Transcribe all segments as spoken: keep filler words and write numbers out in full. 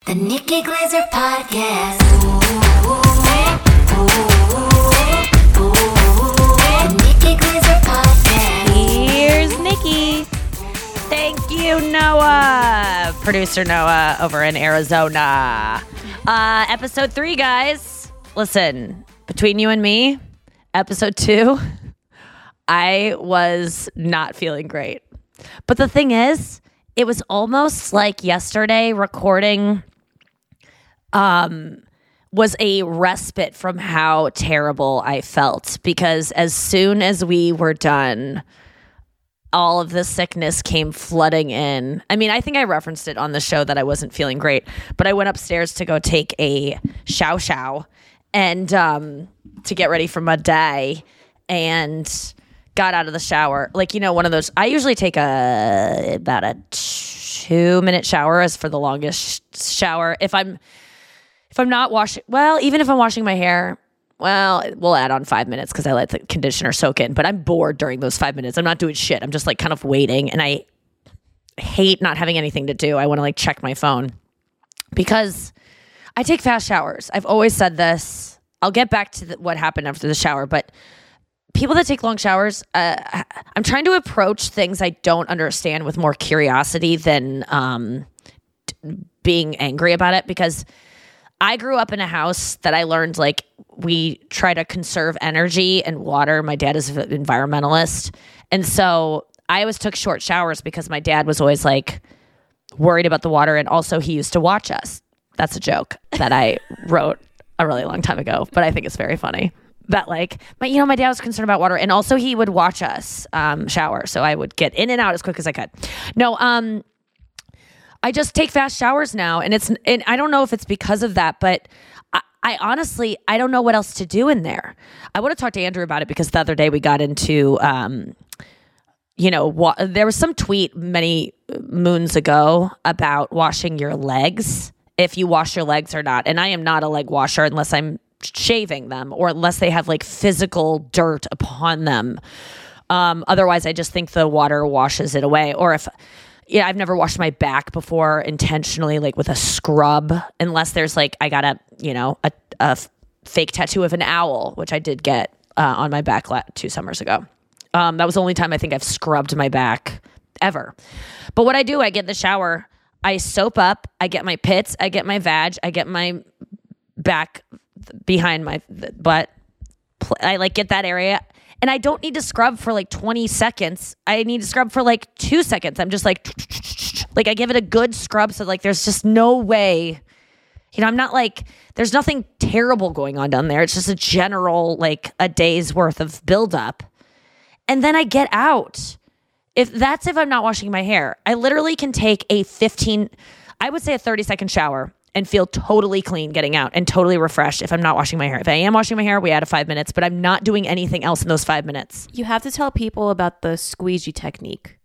The Nikki Glazer Podcast. Ooh, ooh, ooh, ooh, the Nikki Glazer Podcast. Here's Nikki. Thank you, Noah. Producer Noah over in Arizona. Uh, episode three, guys. Listen, between you and me, episode two, I was not feeling great. But the thing is, it was almost like yesterday recording um, was a respite from how terrible I felt, because as soon as we were done, all of the sickness came flooding in. I mean, I think I referenced it on the show that I wasn't feeling great, but I went upstairs to go take a chow chow and um, to get ready for my day, and got out of the shower. Like, you know, one of those, I usually take a about a two minute shower as for the longest shower. If I'm, if I'm not washing, well, even if I'm washing my hair, well, we'll add on five minutes because I let the conditioner soak in, but I'm bored during those five minutes. I'm not doing shit. I'm just like kind of waiting, and I hate not having anything to do. I want to like check my phone because I take fast showers. I've always said this. I'll get back to the, what happened after the shower, but people that take long showers, uh, I'm trying to approach things I don't understand with more curiosity than um, t- being angry about it, because I grew up in a house that I learned, like, we try to conserve energy and water. My dad is an environmentalist. And so I always took short showers because my dad was always like worried about the water. And also he used to watch us. That's a joke that I wrote a really long time ago, but I think it's very funny. That like, my, you know, my dad was concerned about water, and also he would watch us um, shower, so I would get in and out as quick as I could. No, um, I just take fast showers now, and it's, and I don't know if it's because of that, but I, I honestly, I don't know what else to do in there. I would have talked to Andrew about it because the other day we got into, um, you know, wa- there was some tweet many moons ago about washing your legs, if you wash your legs or not, and I am not a leg washer unless I'm shaving them or unless they have like physical dirt upon them. Um, otherwise, I just think the water washes it away. Or if, yeah, I've never washed my back before intentionally, like with a scrub, unless there's like, I got a, you know, a, a f- fake tattoo of an owl, which I did get uh, on my back la- two summers ago. Um, that was the only time I think I've scrubbed my back ever. But what I do, I get in the shower, I soap up, I get my pits, I get my vag, I get my back behind my butt. I like get that area, and I don't need to scrub for like twenty seconds. I need to scrub for like two seconds. I'm just like, like I give it a good scrub. So like, there's just no way, you know, I'm not like, there's nothing terrible going on down there. It's just a general, like a day's worth of buildup. And then I get out. If that's, if I'm not washing my hair, I literally can take a fifteen, I would say a thirty second shower and feel totally clean getting out and totally refreshed if I'm not washing my hair. If I am washing my hair, we add a five minutes, but I'm not doing anything else in those five minutes. You have to tell people about the squeegee technique.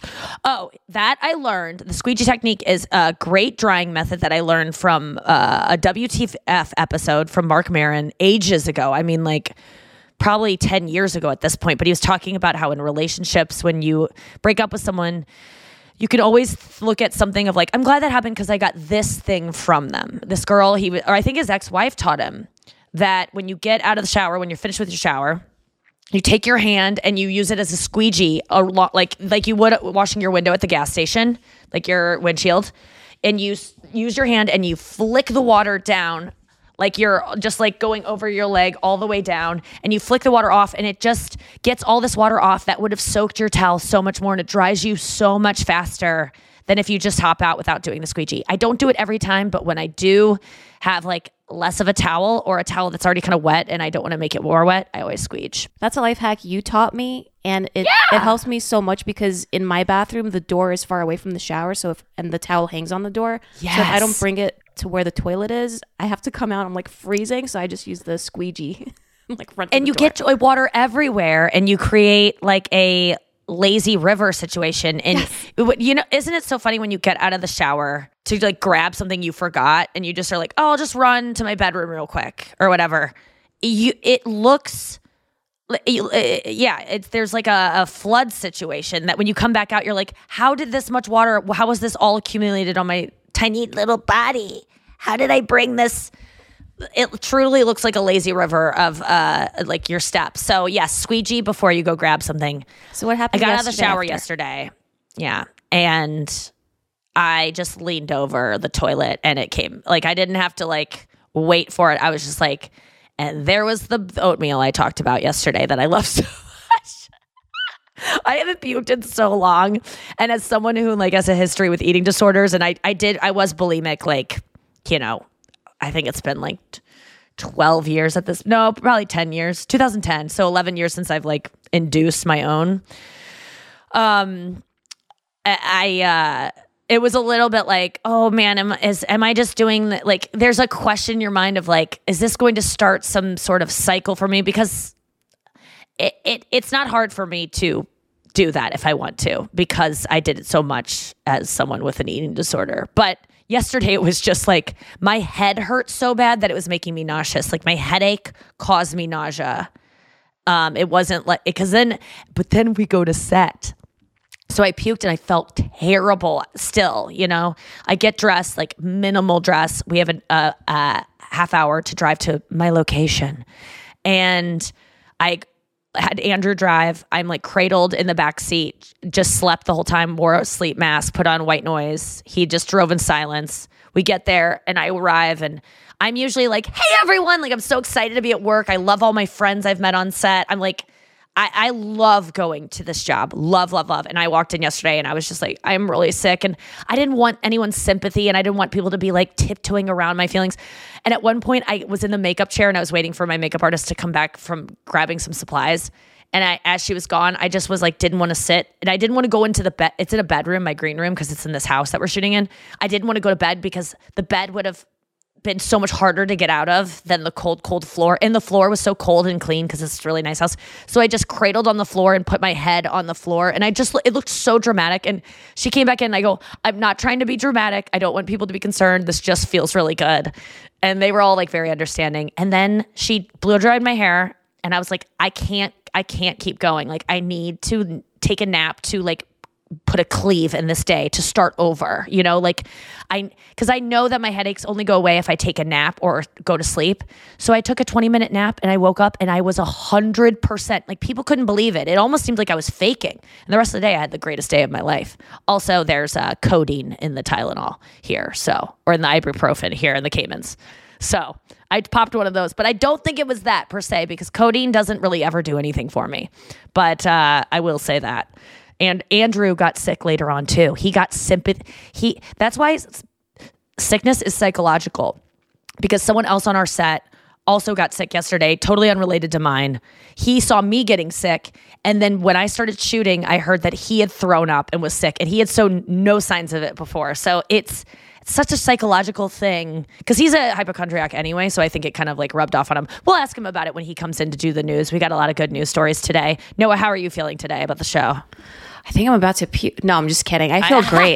Oh, that I learned. The squeegee technique is a great drying method that I learned from uh, a W T F episode from Mark Maron ages ago. I mean, like probably ten years ago at this point, but he was talking about how in relationships, when you break up with someone, you can always look at something of like, I'm glad that happened because I got this thing from them. This girl, he or I think his ex-wife taught him that when you get out of the shower, when you're finished with your shower, you take your hand and you use it as a squeegee, a lot like like you would washing your window at the gas station, like your windshield, and you s- use your hand and you flick the water down, like you're just like going over your leg all the way down, and you flick the water off, and it just gets all this water off that would have soaked your towel so much more, and it dries you so much faster than if you just hop out without doing the squeegee. I don't do it every time, but when I do have like less of a towel or a towel that's already kind of wet and I don't want to make it more wet, I always squeege. That's a life hack you taught me, and it, Yeah! it helps me so much because in my bathroom, the door is far away from the shower, so if and the towel hangs on the door. Yes. So if I don't bring it to where the toilet is, I have to come out. I'm like freezing, so I just use the squeegee. like front And the you door. get joy water everywhere, and you create like a lazy river situation. And yes. you know, isn't it so funny when you get out of the shower to like grab something you forgot, and you just are like, oh, I'll just run to my bedroom real quick or whatever. You, it looks yeah, it's there's like a, a flood situation that when you come back out, you're like, how did this much water, how was this all accumulated on my tiny little body. How did I bring this? It truly looks like a lazy river of uh, like your steps. So yes, squeegee before you go grab something. So what I happened? got out of the yesterday shower after? yesterday. Yeah. And I just leaned over the toilet and it came. Like I didn't have to like wait for it. I was just like, and there was the oatmeal I talked about yesterday that I love so much. I haven't puked in so long. And as someone who like has a history with eating disorders, and I, I did, I was bulimic, like, you know, I think it's been like twelve years at this. No, probably ten years, two thousand ten. So eleven years since I've like induced my own. Um, I, uh, it was a little bit like, oh man, am, is, am I just doing the, like, there's a question in your mind of like, is this going to start some sort of cycle for me? Because it, it it's not hard for me to do that if I want to, because I did it so much as someone with an eating disorder. But yesterday it was just like my head hurt so bad that it was making me nauseous. Like my headache caused me nausea. Um, it wasn't like, because then, but then we go to set. So I puked and I felt terrible still, you know. I get dressed, like minimal dress. We have a, a, a half hour to drive to my location. And I had Andrew drive. I'm like cradled in the back seat, just slept the whole time, wore a sleep mask, put on white noise. He just drove in silence. We get there and I arrive and I'm usually like, hey, everyone. Like, I'm so excited to be at work. I love all my friends I've met on set. I'm like, I, I love going to this job. Love, love, love. And I walked in yesterday and I was just like, I'm really sick. And I didn't want anyone's sympathy and I didn't want people to be like tiptoeing around my feelings. And at one point I was in the makeup chair and I was waiting for my makeup artist to come back from grabbing some supplies. And I, as she was gone, I just was like, didn't want to sit. And I didn't want to go into the bed. It's in a bedroom, my green room, because it's in this house that we're shooting in. I didn't want to go to bed because the bed would have been so much harder to get out of than the cold, cold floor. And the floor was so cold and clean because it's a really nice house. So I just cradled on the floor and put my head on the floor. And I just, it looked so dramatic. And she came back in and I go, I'm not trying to be dramatic. I don't want people to be concerned. This just feels really good. And they were all like very understanding. And then she blow dried my hair. And I was like, I can't, I can't keep going. Like I need to take a nap to like put a cleave in this day to start over, you know, like I, cause I know that my headaches only go away if I take a nap or go to sleep. So I took a twenty minute nap and I woke up and I was a hundred percent, like people couldn't believe it. It almost seemed like I was faking. And the rest of the day I had the greatest day of my life. Also there's uh, codeine in the Tylenol here. So, or in the ibuprofen here in the Caymans. So I popped one of those, but I don't think it was that per se, because codeine doesn't really ever do anything for me. But uh, I will say that. And Andrew got sick later on too. He got sympathy. He that's why sickness is psychological, because someone else on our set also got sick yesterday, totally unrelated to mine. He saw me getting sick, and then when I started shooting, I heard that he had thrown up and was sick, and he had shown no signs of it before. So it's It's such a psychological thing, because he's a hypochondriac anyway, so I think it kind of like rubbed off on him. We'll ask him about it when he comes in to do the news. We got a lot of good news stories today. Noah, how are you feeling today about the show? I think I'm about to puke. No, I'm just kidding. I feel great.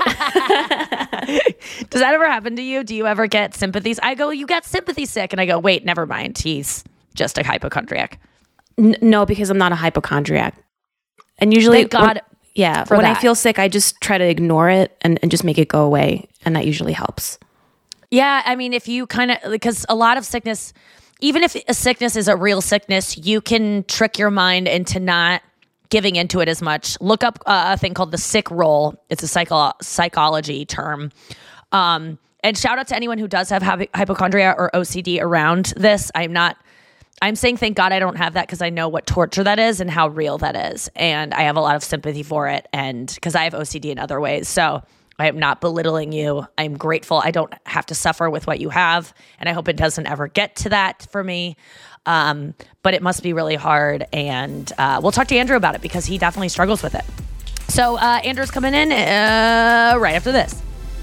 Does that ever happen to you? Do you ever get sympathies? I go, you got sympathy sick, and I go, wait, never mind. He's just a hypochondriac. N- no, because I'm not a hypochondriac. And usually, Thank God. when- yeah, for when I that. feel sick, I just try to ignore it and, and just make it go away, and that usually helps. Yeah, I mean, if you kind of, because a lot of sickness, even if a sickness is a real sickness, you can trick your mind into not giving into it as much. Look up uh, a thing called the sick roll. It's a psycho- psychology term. Um, and shout out to anyone who does have hy- hypochondria or O C D around this. I'm not, I'm saying thank God I don't have that, because I know what torture that is and how real that is. And I have a lot of sympathy for it, and because I have O C D in other ways. So I am not belittling you. I'm grateful I don't have to suffer with what you have, and I hope it doesn't ever get to that for me. Um, but it must be really hard, and uh, we'll talk to Andrew about it, because he definitely struggles with it. So uh, Andrew's coming in uh, right after this.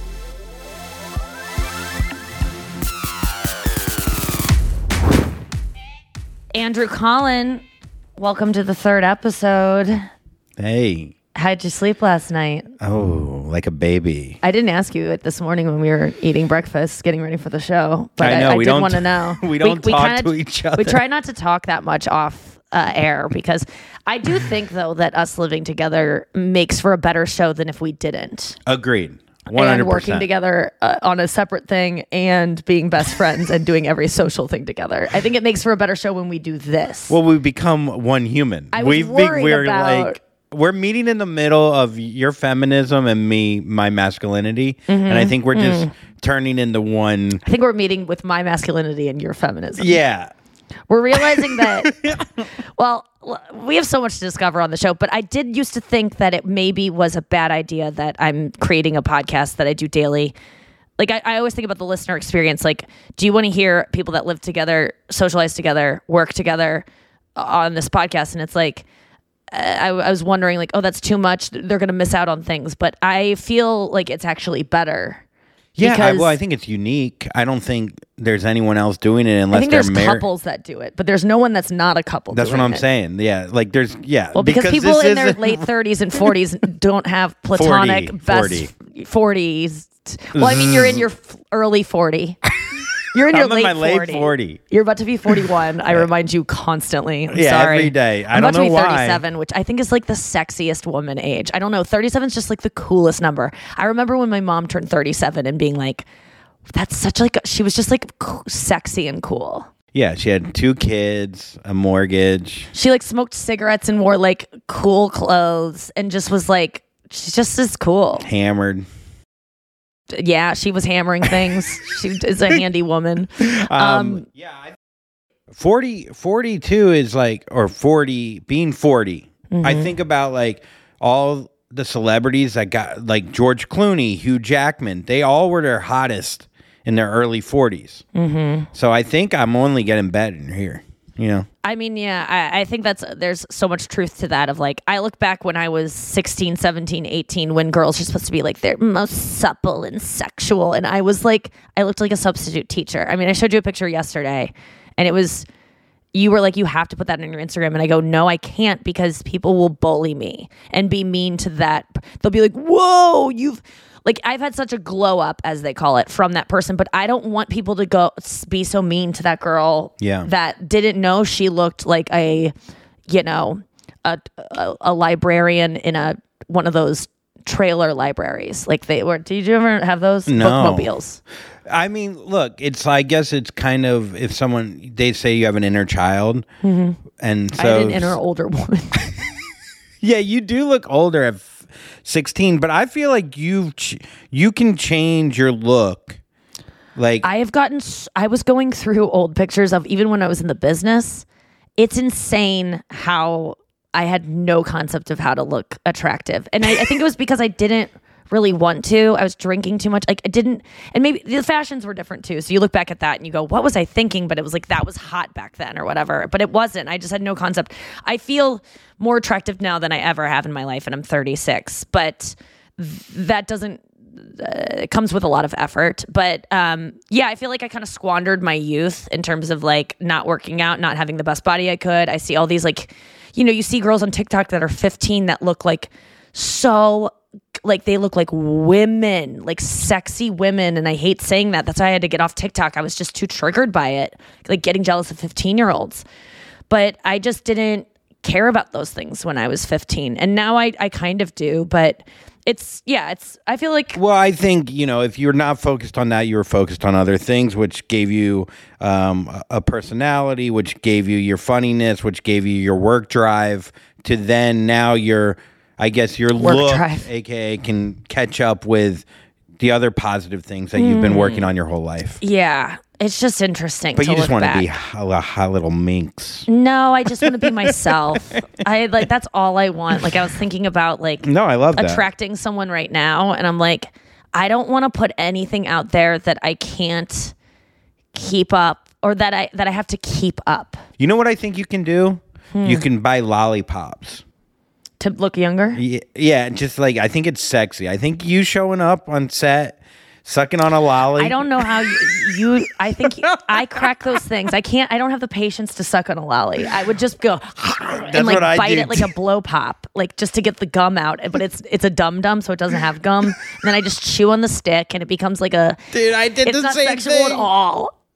Andrew Collin, welcome to the third episode. Hey. How'd you sleep last night? Oh, like a baby. I didn't ask you it this morning when we were eating breakfast, getting ready for the show. But I know, I, I we did don't- want to know. we don't talk kinda- to each other. We try not to talk that much off uh, air, because I do think, though, that us living together makes for a better show than if we didn't. Agreed. one hundred and working percent. together uh, on a separate thing and being best friends and doing every social thing together. I think it makes for a better show when we do this. Well, we become one human. I was We've worried we're about- like we're meeting in the middle of your feminism and me, my masculinity, Mm-hmm. and I think we're just turning into one. I think we're meeting with my masculinity and your feminism. Yeah. We're realizing that, well, l- we have so much to discover on the show, but I did used to think that it maybe was a bad idea that I'm creating a podcast that I do daily. Like, I, I always think about the listener experience. Like, do you want to hear people that live together, socialize together, work together on this podcast? And it's like, I, I was wondering, like, oh, that's too much. They're going to miss out on things. But I feel like it's actually better. Yeah, I, Because- well, I think it's unique. I don't think there's anyone else doing it I unless think they're there's married. couples that do it, but there's no one that's not a couple. That's what doing I'm it. saying. Yeah, like there's yeah. Well, because, people this in their isn't- late thirties and forties don't have platonic forty, best forties. Well, I mean, you're in your f- early forty. You're in your I'm in late my late forty. forty. You're about to be forty-one. I remind you constantly. I'm Yeah, sorry. every day. I I'm don't about to know be why. thirty-seven, which I think is like the sexiest woman age. I don't know. thirty-seven is just like the coolest number. I remember when my mom turned thirty-seven and being like, "That's such like a, she was just like co- sexy and cool." Yeah, she had two kids, a mortgage. She like smoked cigarettes and wore like cool clothes and just was like, she's just as cool. Hammered. Yeah, she was hammering things. She is a handy woman. Um, yeah. I, forty, forty-two is like, or forty, being forty. Mm-hmm. I think about like all the celebrities that got, like George Clooney, Hugh Jackman, they all were their hottest in their early forties. Mm-hmm. So I think I'm only getting better here, you know? I mean, yeah, I, I think that's there's so much truth to that. Of like, I look back when I was sixteen, seventeen, eighteen, when girls are supposed to be like their most supple and sexual. And I was like, I looked like a substitute teacher. I mean, I showed you a picture yesterday and it was, you were like, you have to put that on your Instagram. And I go, no, I can't, because people will bully me and be mean to that. They'll be like, whoa, you've, like, I've had such a glow up, as they call it, from that person, but I don't want people to go be so mean to that girl Yeah. that didn't know she looked like a, you know, a, a, a librarian in a one of those trailer libraries. Like they were, did you ever have those? No. Bookmobiles. I mean, look, it's, I guess it's kind of, if someone, they say you have an inner child. And so. Mm-hmm. I had an inner older woman. Yeah, you do look older at f- sixteen, but I feel like you've ch- you can change your look. Like I have gotten, s- I was going through old pictures of even when I was in the business. It's insane how I had no concept of how to look attractive. And I, I think it was because I didn't really want to. I was drinking too much. Like I didn't, and maybe the fashions were different too. So you look back at that and you go, what was I thinking? But it was like, that was hot back then or whatever. But it wasn't. I just had no concept. I feel more attractive now than I ever have in my life. And I'm thirty-six. But th- that doesn't, uh, it comes with a lot of effort. But um, yeah, I feel like I kind of squandered my youth in terms of like not working out, not having the best body I could. I see all these like, you know, you see girls on TikTok that are fifteen that look like so, like they look like women, like sexy women. And I hate saying that. That's why I had to get off TikTok. I was just too triggered by it, like getting jealous of fifteen year olds. But I just didn't care about those things when I was fifteen. And now I, I kind of do, but it's, yeah, it's, I feel like, Well, I think, you know, if you're not focused on that, you were focused on other things, which gave you um, a- a personality, which gave you your funniness, which gave you your work drive, to then now your, I guess your Work look, drive. A K A, can catch up with the other positive things that you've been working on your whole life. yeah, it's just interesting But to you just look want to back. be a hot little minx. No, I just want to be myself. I like, that's all I want. Like I was thinking about like No, I love that. attracting someone right now. And I'm like, I don't want to put anything out there that I can't keep up or that I, that I have to keep up You know what I think you can do? Hmm. You can buy lollipops. to look younger. Yeah, yeah, just like, I think it's sexy. I think you showing up on set, sucking on a lolly. I don't know how you, you I think I crack those things. I can't, I don't have the patience to suck on a lolly. I would just go and like what I bite do it like a blow pop, like just to get the gum out. But it's, it's a dum dum, so it doesn't have gum. And then I just chew on the stick and it becomes like a, Dude, I did it's the not same sexual thing. at all.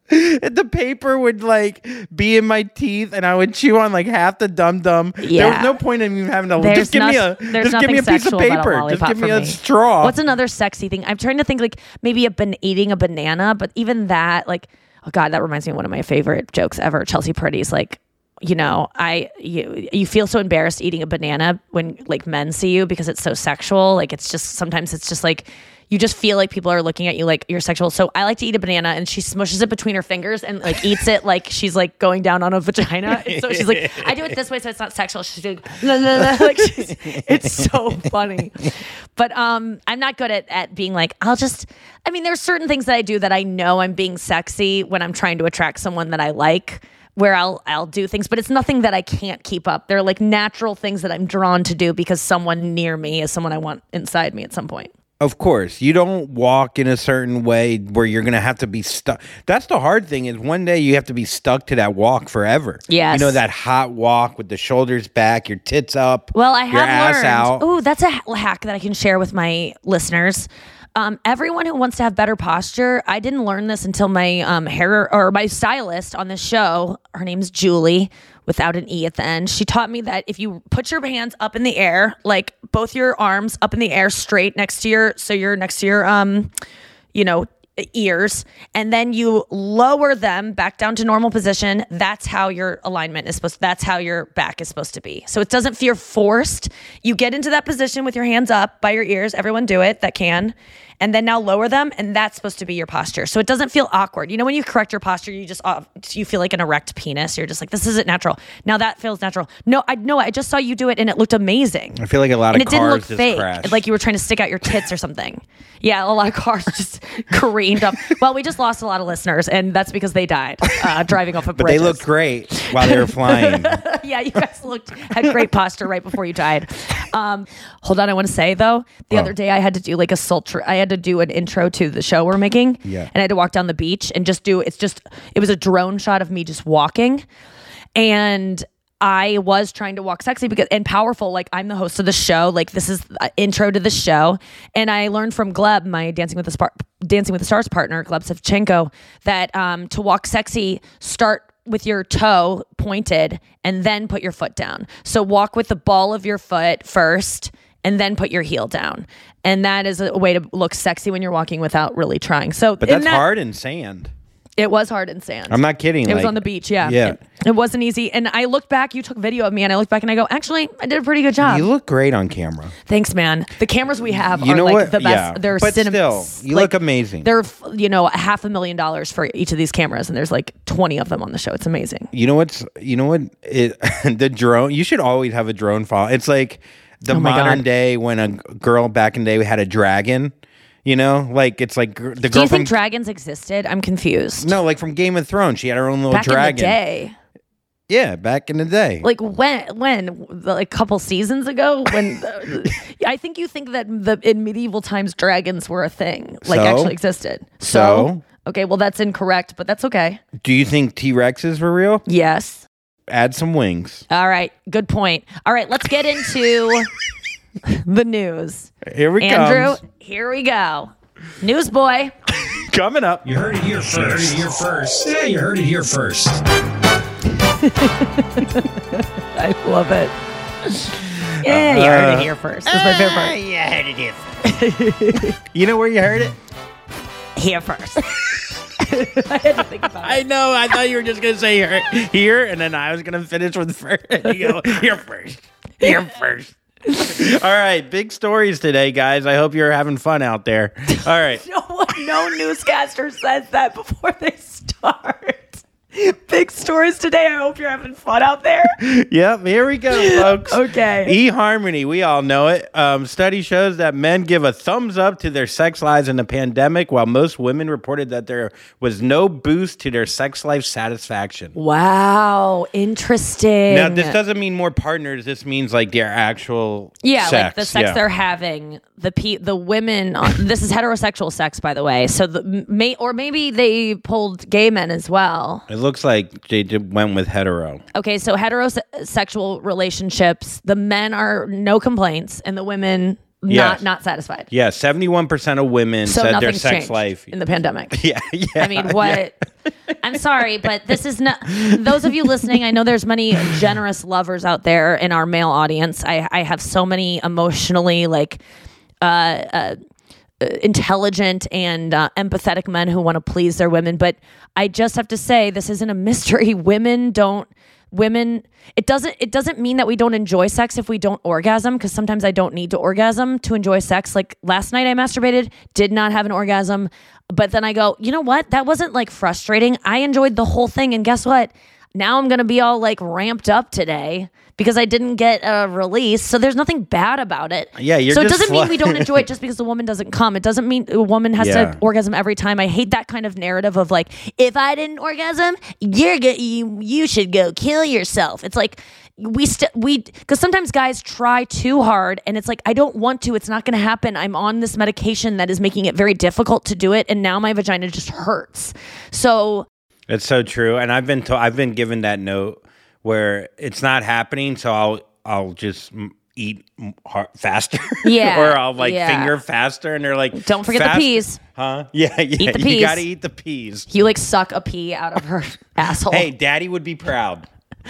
the paper would like be in my teeth, and I would chew on like half the dum dum. There Yeah. was no point in even having to There's just give me a nos- there's just give me a nothing piece of sexual about a paper. Just lollipop give me for a me. straw. What's another sexy thing? I'm trying to think like maybe a ban- eating a banana, but even that, like, oh God, that reminds me of one of my favorite jokes ever. Chelsea Purdy's like, you know, I you you feel so embarrassed eating a banana when like men see you because it's so sexual. Like it's just sometimes it's just like you just feel like people are looking at you like you're sexual. So I like to eat a banana, and she smushes it between her fingers and like eats it like she's like going down on a vagina. And so she's like, I do it this way so it's not sexual. She's like, la, la, la. Like she's, it's so funny. But um, I'm not good at at being like, I'll just. I mean, there's certain things that I do that I know I'm being sexy when I'm trying to attract someone that I like. Where I'll I'll do things, but it's nothing that I can't keep up. They're like natural things that I'm drawn to do because someone near me is someone I want inside me at some point. Of course, you don't walk in a certain way where you're going to have to be stuck. That's the hard thing is one day you have to be stuck to that walk forever. Yes. You know, that hot walk with the shoulders back, your tits up, Well, I your have ass learned. out. Oh, that's a ha- hack that I can share with my listeners. Um, everyone who wants to have better posture, I didn't learn this until my um, hair or my stylist on this show. Her name's Julie, without an E at the end. She taught me that if you put your hands up in the air, like both your arms up in the air straight next to your, so you're next to your, um, you know, ears, and then you lower them back down to normal position. That's how your alignment is supposed to, that's how your back is supposed to be. So it doesn't feel forced. You get into that position with your hands up by your ears. Everyone do it that can. And then now lower them, and that's supposed to be your posture. So it doesn't feel awkward. You know, when you correct your posture, you just uh, you feel like an erect penis. You're just like, this isn't natural. Now that feels natural. No, I no, I just saw you do it, and it looked amazing. I feel like a lot and of it didn't cars look just fake, crashed. like you were trying to stick out your tits or something. Yeah, a lot of cars just careened up. Well, we just lost a lot of listeners, and that's because they died uh, driving off of but bridges. they looked great while they were flying. Yeah, you guys looked had great posture right before you died. Um, hold on, I want to say though, the Oh. other day I had to do like a sultry. I had to do an intro to the show we're making. Yeah. And I had to walk down the beach and just do. It's just it was a drone shot of me just walking, and I was trying to walk sexy because and powerful. Like I'm the host of the show. Like this is the intro to the show, and I learned from Gleb, my Dancing with the Spar- Dancing with the Stars partner, Gleb Savchenko, that um, to walk sexy, start with your toe pointed and then put your foot down. So walk with the ball of your foot first and then put your heel down. And that is a way to look sexy when you're walking without really trying. So But in that's that- hard in sand. It was hard in sand. I'm not kidding. It was like- on the beach, yeah. Yeah. It, it wasn't easy. And I looked back, you took video of me, and I looked back and I go, actually, I did a pretty good job. You look great on camera. Thanks, man. The cameras we have You are know like what? the best. Yeah. They're But cinem- still, you like, look amazing. They're, you know, half a million dollars for each of these cameras, and there's like twenty of them on the show. It's amazing. You know what's? You know what? It, the drone. You should always have a drone follow. It's like the Oh my modern God. day when a girl back in the day had a dragon. You know, like it's like gr- the Do girl you from think dragons existed? I'm confused. no, like from Game of Thrones. She had her own little Back dragon. in the day. Yeah, back in the day. Like when, when, like a couple seasons ago, when I think you think that the in medieval times dragons were a thing, like So? actually existed. So? okay, well that's incorrect, but that's okay. Do you think T Rexes were real? Yes. Add some wings. All right. Good point. All right, let's get into the news. Here we Andrew, comes. here we go. News boy. Coming up. You heard it here first. You heard it here first. Yeah, you heard it here first. I love it. Yeah, you heard it here first. That's my favorite part. You heard it here first. You know where you heard it? Here first. I had to think about it. I know. I thought you were just gonna say here, here, and then I was gonna finish with first. You go here first. Here first. All right, big stories today, guys. I hope you're having fun out there. All right. No one, no newscaster says that before they start. Big stories today. I hope you're having fun out there. Yep, here we go, folks. Okay. eHarmony, we all know it. Um, study shows that men give a thumbs up to their sex lives in the pandemic, while most women reported that there was no boost to their sex life satisfaction. Wow, interesting. Now, this doesn't mean more partners. This means like their actual yeah, sex. like the sex Yeah. they're having. The pe- the women. On, this is heterosexual sex, by the way. So the may or maybe they pulled gay men as well. It looks like they did, went with hetero. Okay, so heterosexual relationships, the men are no complaints, and the women not Yes. not satisfied. Yeah, seventy-one percent of women So said their nothing's sex changed life. in the pandemic. Yeah, yeah. I mean, what? I'm sorry, but this is not. Those of you listening, I know there's many generous lovers out there in our male audience. I, I have so many emotionally like uh, uh, intelligent and uh, empathetic men who want to please their women. But I just have to say, this isn't a mystery. Women don't. Women. It doesn't. It doesn't mean that we don't enjoy sex if we don't orgasm. Because sometimes I don't need to orgasm to enjoy sex. Like last night, I masturbated, did not have an orgasm. But then I go, you know what? That wasn't like frustrating. I enjoyed the whole thing. And guess what? Now I'm going to be all like ramped up today because I didn't get a release. So there's nothing bad about it. Yeah, you're So it just doesn't mean fly- we don't enjoy it just because the woman doesn't come. It doesn't mean a woman has Yeah. to orgasm every time. I hate that kind of narrative of like, if I didn't orgasm, you're go- you you should go kill yourself. It's like we st- we because sometimes guys try too hard and it's like I don't want to. It's not going to happen. I'm on this medication that is making it very difficult to do it, and now my vagina just hurts. So It's so true, and I've been to- I've been given that note where it's not happening, so I'll I'll just mm, eat mm, har- faster, Yeah, or I'll like yeah. finger faster, and they're like, Don't forget the "Fast- peas." huh? Yeah, yeah. the You peas. gotta eat the peas. you like suck a pea out of her asshole. Hey, Daddy would be proud.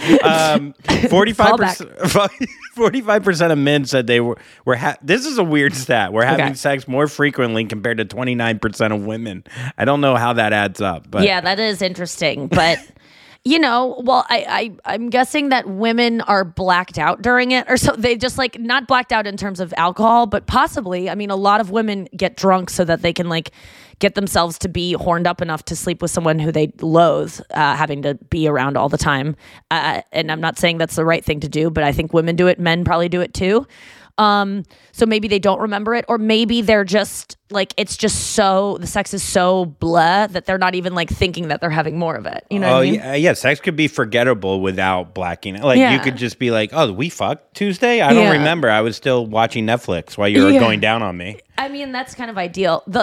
Um, forty-five percent, forty-five percent of men said they were were. Ha- this is a weird stat. We're having Okay. sex more frequently compared to twenty-nine percent of women. I don't know how that adds up, but Yeah, that is interesting. But you know, well, I, I I'm guessing that women are blacked out during it, or so they just like not blacked out in terms of alcohol, but possibly. I mean, a lot of women get drunk so that they can like get themselves to be horned up enough to sleep with someone who they loathe, uh, having to be around all the time. Uh, and I'm not saying that's the right thing to do, but I think women do it. Men probably do it too. Um, so maybe they don't remember it, or maybe they're just like, it's just so, the sex is so blah that they're not even like thinking that they're having more of it. You know Oh what I mean? yeah, yeah. Sex could be forgettable without blacking out. Like you Yeah. could just be like, "Oh, we fucked Tuesday." I don't Yeah. remember. I was still watching Netflix while you were Yeah. going down on me. I mean, that's kind of ideal. The,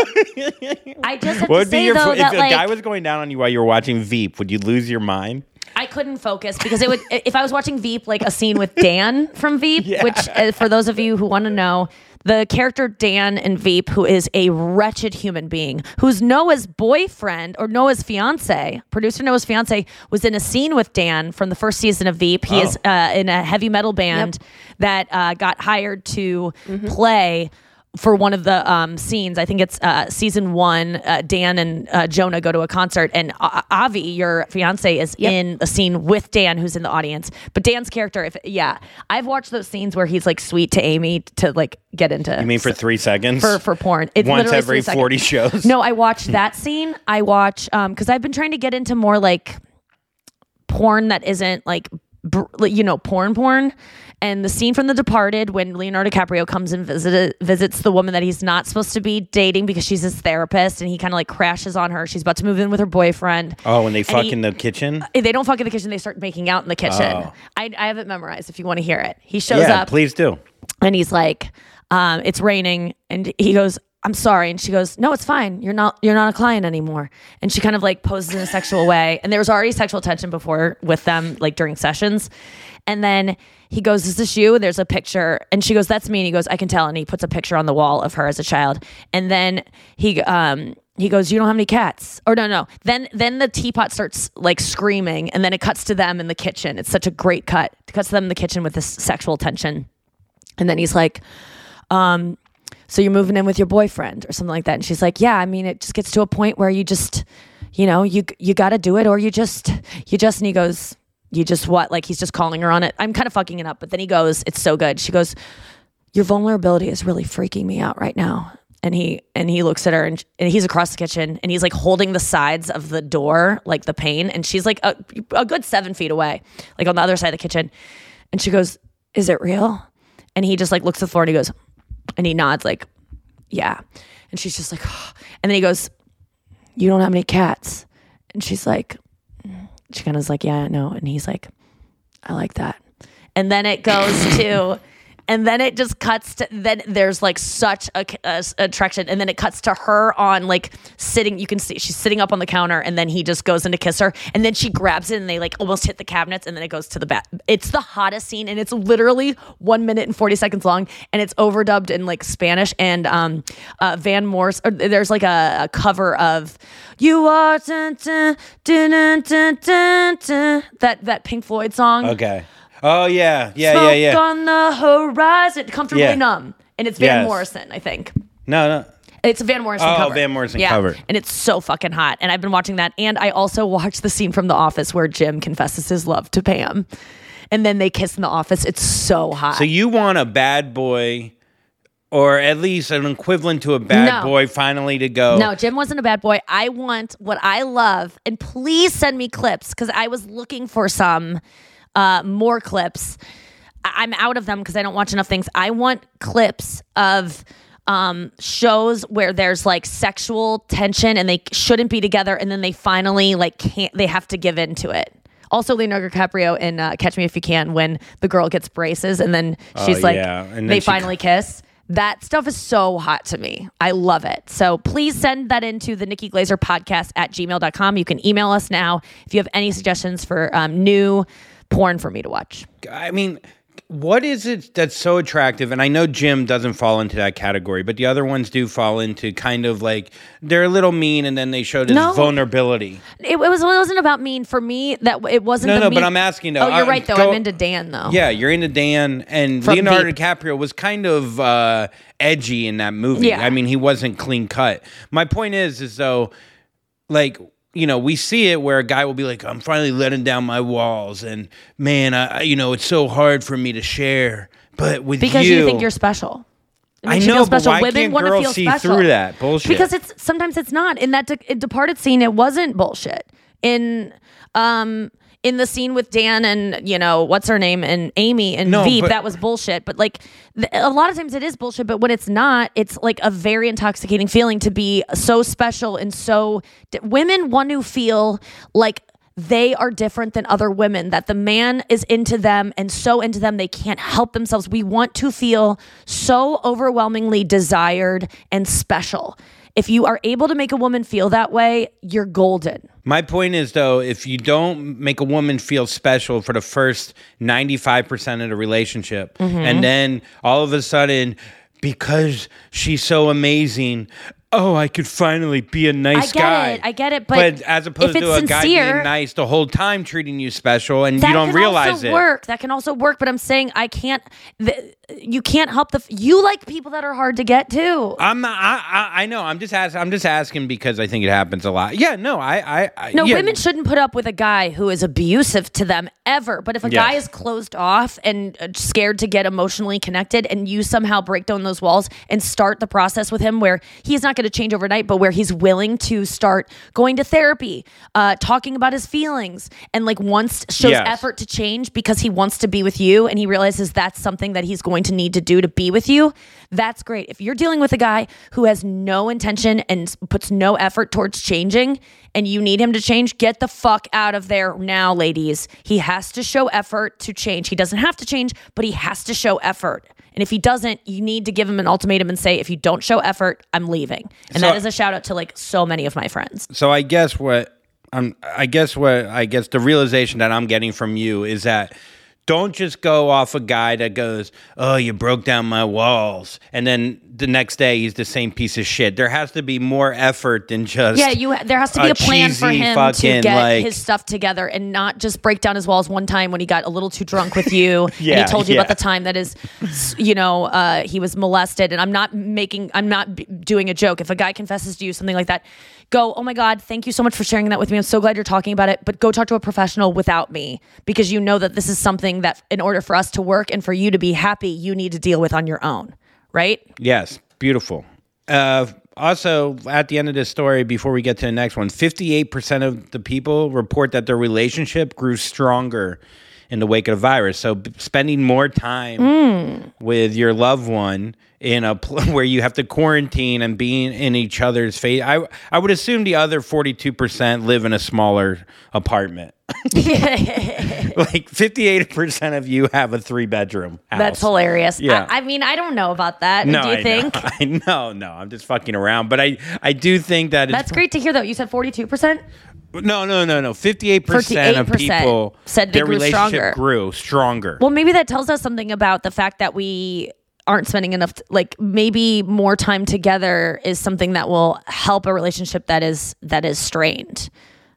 the, I just have What to would be say your though if that a like, guy was going down on you while you were watching Veep? Would you lose your mind? I couldn't focus because it would, if I was watching Veep, like a scene with Dan from Veep, which uh, for those of you who want to know, the character Dan in Veep, who is a wretched human being, who's Noah's boyfriend or Noah's fiance, producer Noah's fiance, was in a scene with Dan from the first season of Veep. He Oh. is uh, in a heavy metal band that uh, got hired to play for one of the um, scenes. I think it's uh, season one. Uh, Dan and uh, Jonah go to a concert, and uh, Avi, your fiance, is in a scene with Dan, who's in the audience. But Dan's character, if yeah, I've watched those scenes where he's like sweet to Amy to like get into. You mean for three seconds? for for porn? It's Once literally every three seconds. forty shows? No, I watched that scene. I watch um because I've been trying to get into more like porn that isn't like br- you know porn porn. And the scene from The Departed when Leonardo DiCaprio comes and visit, visits the woman that he's not supposed to be dating because she's his therapist, and he kind of like crashes on her. She's about to move in with her boyfriend. Oh, when they fuck he- in the kitchen? They don't fuck in the kitchen. They start making out in the kitchen. Oh. I, I have it memorized if you want to hear it. He shows Yeah, up please do. and he's like, um, it's raining, and he goes, I'm sorry. And she goes, no, it's fine. You're not, you're not a client anymore. And she kind of like poses in a sexual way. And there was already sexual tension before with them, like during sessions. And then he goes, is this you? And there's a picture. And she goes, that's me. And he goes, I can tell. And he puts a picture on the wall of her as a child. And then he, um, he goes, you don't have any cats? Or no, no. Then, then the teapot starts like screaming, and then it cuts to them in the kitchen. It's such a great cut. It cuts to them in the kitchen with this sexual tension. And then he's like, um, so you're moving in with your boyfriend or something like that. And she's like, yeah, I mean, it just gets to a point where you just, you know, you, you got to do it, or you just, you just, and he goes, you just what? Like he's just calling her on it. I'm kind of fucking it up, but then he goes, it's so good. She goes, your vulnerability is really freaking me out right now. And he, and he looks at her, and, and he's across the kitchen, and he's like holding the sides of the door, like the pane. And she's like a, a good seven feet away, like on the other side of the kitchen. And she goes, is it real? And he just like looks at the floor, and he goes, and he nods like, yeah. And she's just like, oh. And then he goes, you don't have any cats? And she's like, she kind of is like, yeah, no. And he's like, I like that. And then it goes to, And then it just cuts to, then there's like such a, a, a attraction. And then it cuts to her on like sitting, you can see she's sitting up on the counter, and then he just goes in to kiss her. And then she grabs it and they like almost hit the cabinets, and then it goes to the bat. It's the hottest scene, and it's literally one minute and forty seconds long, and it's overdubbed in like Spanish. And um, uh, Van Morrison, or there's like a, a cover of You Are dun, dun, dun, dun, dun, dun, dun, that, that Pink Floyd song. Okay. Oh yeah, yeah, Smoke yeah, yeah. on the horizon, comfortably Yeah. numb, and it's Van Yes. Morrison, I think. No, no. It's a Van Morrison Oh, cover. Van Morrison yeah. cover. And it's so fucking hot. And I've been watching that. And I also watched the scene from The Office where Jim confesses his love to Pam, and then they kiss in the office. It's so hot. So you want a bad boy, or at least an equivalent to a bad No. boy, finally to go. No, Jim wasn't a bad boy. I want what I love, and please send me clips because I was looking for some uh, more clips. I- I'm out of them because I don't watch enough things. I want clips of um, shows where there's like sexual tension and they shouldn't be together, and then they finally like can't. They have to give in to it. Also, Leonardo DiCaprio in uh, Catch Me If You Can, when the girl gets braces and then she's Oh, like, yeah. And then they she- finally kiss. That stuff is so hot to me. I love it. So please send that into the Nikki Glazer podcast at gmail dot com. You can email us now if you have any suggestions for um, new porn for me to watch. I mean, what is it that's so attractive? And I know Jim doesn't fall into that category, but the other ones do fall into kind of like they're a little mean, and then they showed his No. vulnerability. It, was, it wasn't about mean for me. That it wasn't. No, the no, mean- but I'm asking, though. Oh, you're I- right though. go- I'm into Dan though. Yeah, you're into Dan, and From Leonardo Veep. DiCaprio was kind of uh, edgy in that movie. Yeah. I mean, he wasn't clean cut. My point is, is though, like, you know, we see it where a guy will be like, I'm finally letting down my walls, and man, I, I- you know, it's so hard for me to share. But with because you, you think you're special. It I makes you know, feel but special. why Women can't want to girls feel see special. through that bullshit? Because it's sometimes it's not. In that De- Departed scene, it wasn't bullshit. In um in the scene with Dan and, you know, what's her name, and Amy and No, Veep, but- that was bullshit. But like th- a lot of times it is bullshit. But when it's not, it's like a very intoxicating feeling to be so special and so. D- women want to feel like they are different than other women, that the man is into them and so into them they can't help themselves. We want to feel so overwhelmingly desired and special. If you are able to make a woman feel that way, you're golden. My point is, though, if you don't make a woman feel special for the first ninety-five percent of the relationship, Mm-hmm. and then all of a sudden, because she's so amazing, oh, I could finally be a nice I get guy. it, I get it, but as opposed if to it's a guy sincere- being nice the whole time, treating you special, and That you don't can realize also it. work. That can also work. But I'm saying I can't. The, you can't help the. You like people that are hard to get to. I'm not. I, I I know. I'm just asking. I'm just asking because I think it happens a lot. Yeah. No. I. I. I No, yeah. women shouldn't put up with a guy who is abusive to them ever. But if a Yes. guy is closed off and uh, scared to get emotionally connected, and you somehow break down those walls and start the process with him where he's not going to change overnight, but where he's willing to start going to therapy, uh, talking about his feelings, and like wants shows Yes. effort to change because he wants to be with you, and he realizes that's something that he's going to need to do to be with you. That's great. If you're dealing with a guy who has no intention and puts no effort towards changing, and you need him to change, get the fuck out of there now, ladies. He has to show effort to change. He doesn't have to change, but he has to show effort. And if he doesn't, you need to give him an ultimatum and say, if you don't show effort, I'm leaving. And So- that is a shout out to like so many of my friends. So I guess what I'm. I guess what I guess the realization that I'm getting from you is that. Don't just go off a guy that goes, oh, you broke down my walls. And then the next day he's the same piece of shit. There has to be more effort than just. Yeah, you. There has to be a a plan for cheesy him to fucking, get like- his stuff together and not just break down his walls one time when he got a little too drunk with you and Yeah, he told you yeah. about the time that is, you know, uh, he was molested. And I'm not making, I'm not b- doing a joke. If a guy confesses to you something like that, go, oh my God, thank you so much for sharing that with me. I'm so glad you're talking about it. But go talk to a professional without me, because you know that this is something that, in order for us to work and for you to be happy, you need to deal with on your own, right? Yes, beautiful. Uh, also, at the end of this story, before we get to the next one, fifty-eight percent of the people report that their relationship grew stronger in the wake of the virus. So b- spending more time Mm. with your loved one in a pl- where you have to quarantine and being in each other's face. I I would assume the other forty-two percent live in a smaller apartment. Like fifty-eight percent of you have a three bedroom house. That's hilarious. Yeah. I, I mean, I don't know about that. No, Do you I think? Know. I know, no, I'm just fucking around. But I, I do think that it's That's great to hear, though. You said forty-two percent? No, no, no, no. Fifty-eight percent of people said they their grew relationship stronger. grew stronger. Well, maybe that tells us something about the fact that we aren't spending enough, t- like maybe more time together is something that will help a relationship that is that is strained.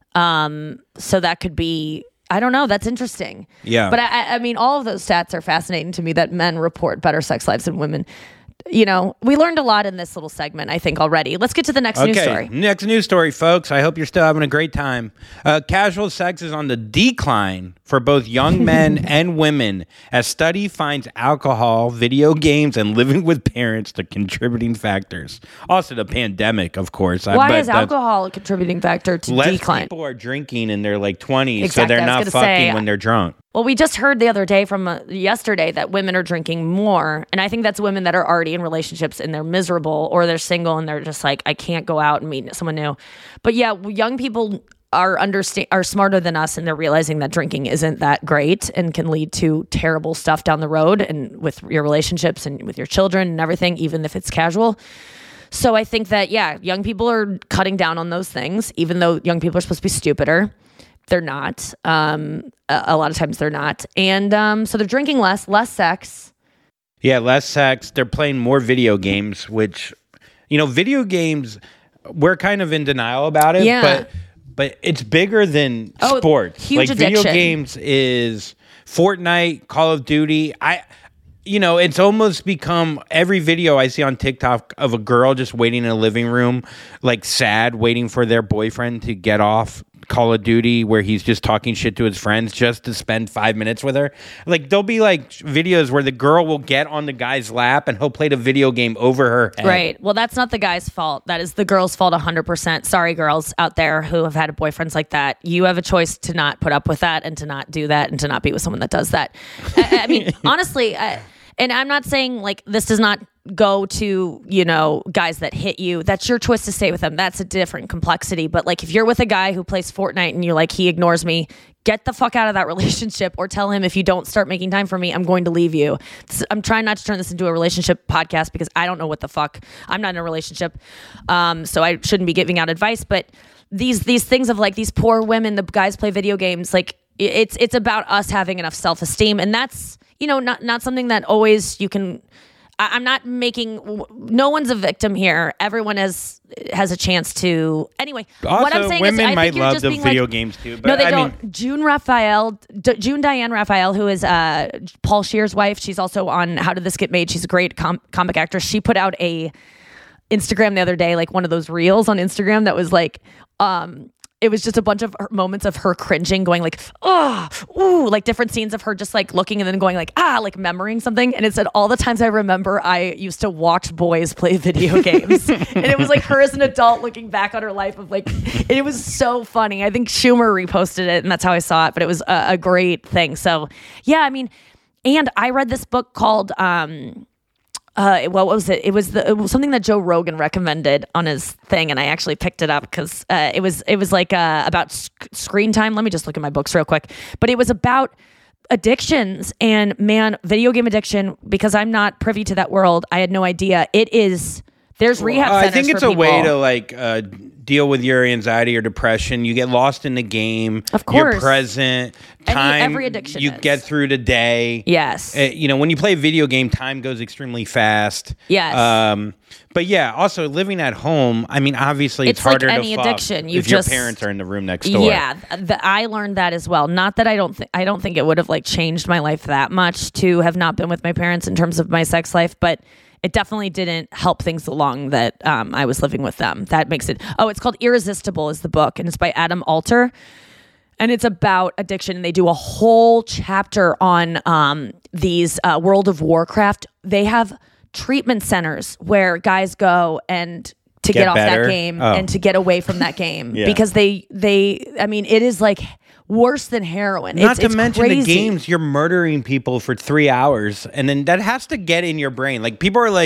Um, so that could be, I don't know. That's interesting. Yeah. But I, I mean, all of those stats are fascinating to me that men report better sex lives than women. You know, we learned a lot in this little segment, I think, already. Let's get to the next news Okay, story. next news story, folks. I hope you're still having a great time. Uh, casual sex is on the decline for both young men and women as study finds alcohol, video games, and living with parents the contributing factors. Also, the pandemic, of course. I Why bet is that's- alcohol a contributing factor to Less decline? people are drinking in their like twenties, Exactly, so they're I was not gonna fucking say- when they're drunk. Well, we just heard the other day from uh, yesterday that women are drinking more. And I think that's women that are already in relationships and they're miserable, or they're single and they're just like, I can't go out and meet someone new. But yeah, young people are understand are smarter than us, and they're realizing that drinking isn't that great and can lead to terrible stuff down the road and with your relationships and with your children and everything, even if it's casual. So I think that, yeah, young people are cutting down on those things, even though young people are supposed to be stupider. They're not. Um, a, a lot of times they're not. And um, so they're drinking less, less sex. Yeah, less sex. They're playing more video games, which, you know, video games, we're kind of in denial about it, Yeah. but but it's bigger than Oh, sports. huge like video addiction. games is Fortnite, Call of Duty. I you know, it's almost become every video I see on TikTok of a girl just waiting in a living room, like sad, waiting for their boyfriend to get off Call of Duty, where he's just talking shit to his friends just to spend five minutes with her. Like, there'll be like videos where the girl will get on the guy's lap and he'll play the video game over her head. Right. Well, that's not the guy's fault. That is the girl's fault one hundred percent. Sorry, girls out there who have had boyfriends like that. You have a choice to not put up with that and to not do that and to not be with someone that does that. I, I mean, honestly, I, and I'm not saying like this does not go to, you know, guys that hit you. That's your choice to stay with them. That's a different complexity. But like if you're with a guy who plays Fortnite and you're like, he ignores me, get the fuck out of that relationship, or tell him, if you don't start making time for me, I'm going to leave you. This- I'm trying not to turn this into a relationship podcast because I don't know what the fuck. I'm not in a relationship. Um, so I shouldn't be giving out advice, but these, these things of like these poor women, the guys play video games, like it's, it's about us having enough self-esteem. And that's, you know, not, not something that always you can, I- I'm not making, no one's a victim here. Everyone has has a chance to. Anyway, Also, what I'm saying women is, I might think you're love just the being video like, games too. But no, they I don't. mean, June Raphael, D- June Diane Raphael, who is uh, Paul Scheer's wife. She's also on How Did This Get Made? She's a great com- comic actress. She put out a Instagram the other day, like one of those reels on Instagram that was like, um, it was just a bunch of her moments of her cringing, going like, oh, ooh, like different scenes of her just like looking and then going like, ah, like remembering something. And it said, all the times I remember I used to watch boys play video games. And it was like her as an adult looking back on her life of like, it was so funny. I think Schumer reposted it and that's how I saw it, but it was a, a great thing. So yeah, I mean, and I read this book called, um, Uh, what was it? It was the it was something that Joe Rogan recommended on his thing, and I actually picked it up because uh, it was it was like uh, about sc- screen time. Let me just look at my books real quick. But it was about addictions, and man, video game addiction. Because I'm not privy to that world, I had no idea. It is. There's rehab Uh, centers I think it's for a way people. to like uh, deal with your anxiety or depression. You get lost in the game. Of You're course. present. Any- Time. every addiction You is. get through the day. Yes. Uh, you know, when you play a video game, time goes extremely fast. Yes. Um, but yeah, also living at home. I mean, obviously, it's, It's like harder any to fuck addiction. You if your just- parents are in the room next door. Yeah, th- th- I learned that as well. Not that I don't think I don't think it would have like changed my life that much to have not been with my parents in terms of my sex life, but it definitely didn't help things along that um, I was living with them. That makes it. Oh, it's called Irresistible is the book, and it's by Adam Alter. And it's about addiction. And they do a whole chapter on um, these uh, World of Warcraft. They have treatment centers where guys go and to get, Get off better? that game Oh. and to get away from that game Yeah. because they they. I mean, it is like worse than heroin. Not it's, to it's mention crazy. the games, you're murdering people for three hours, and then that has to get in your brain. Like people are like,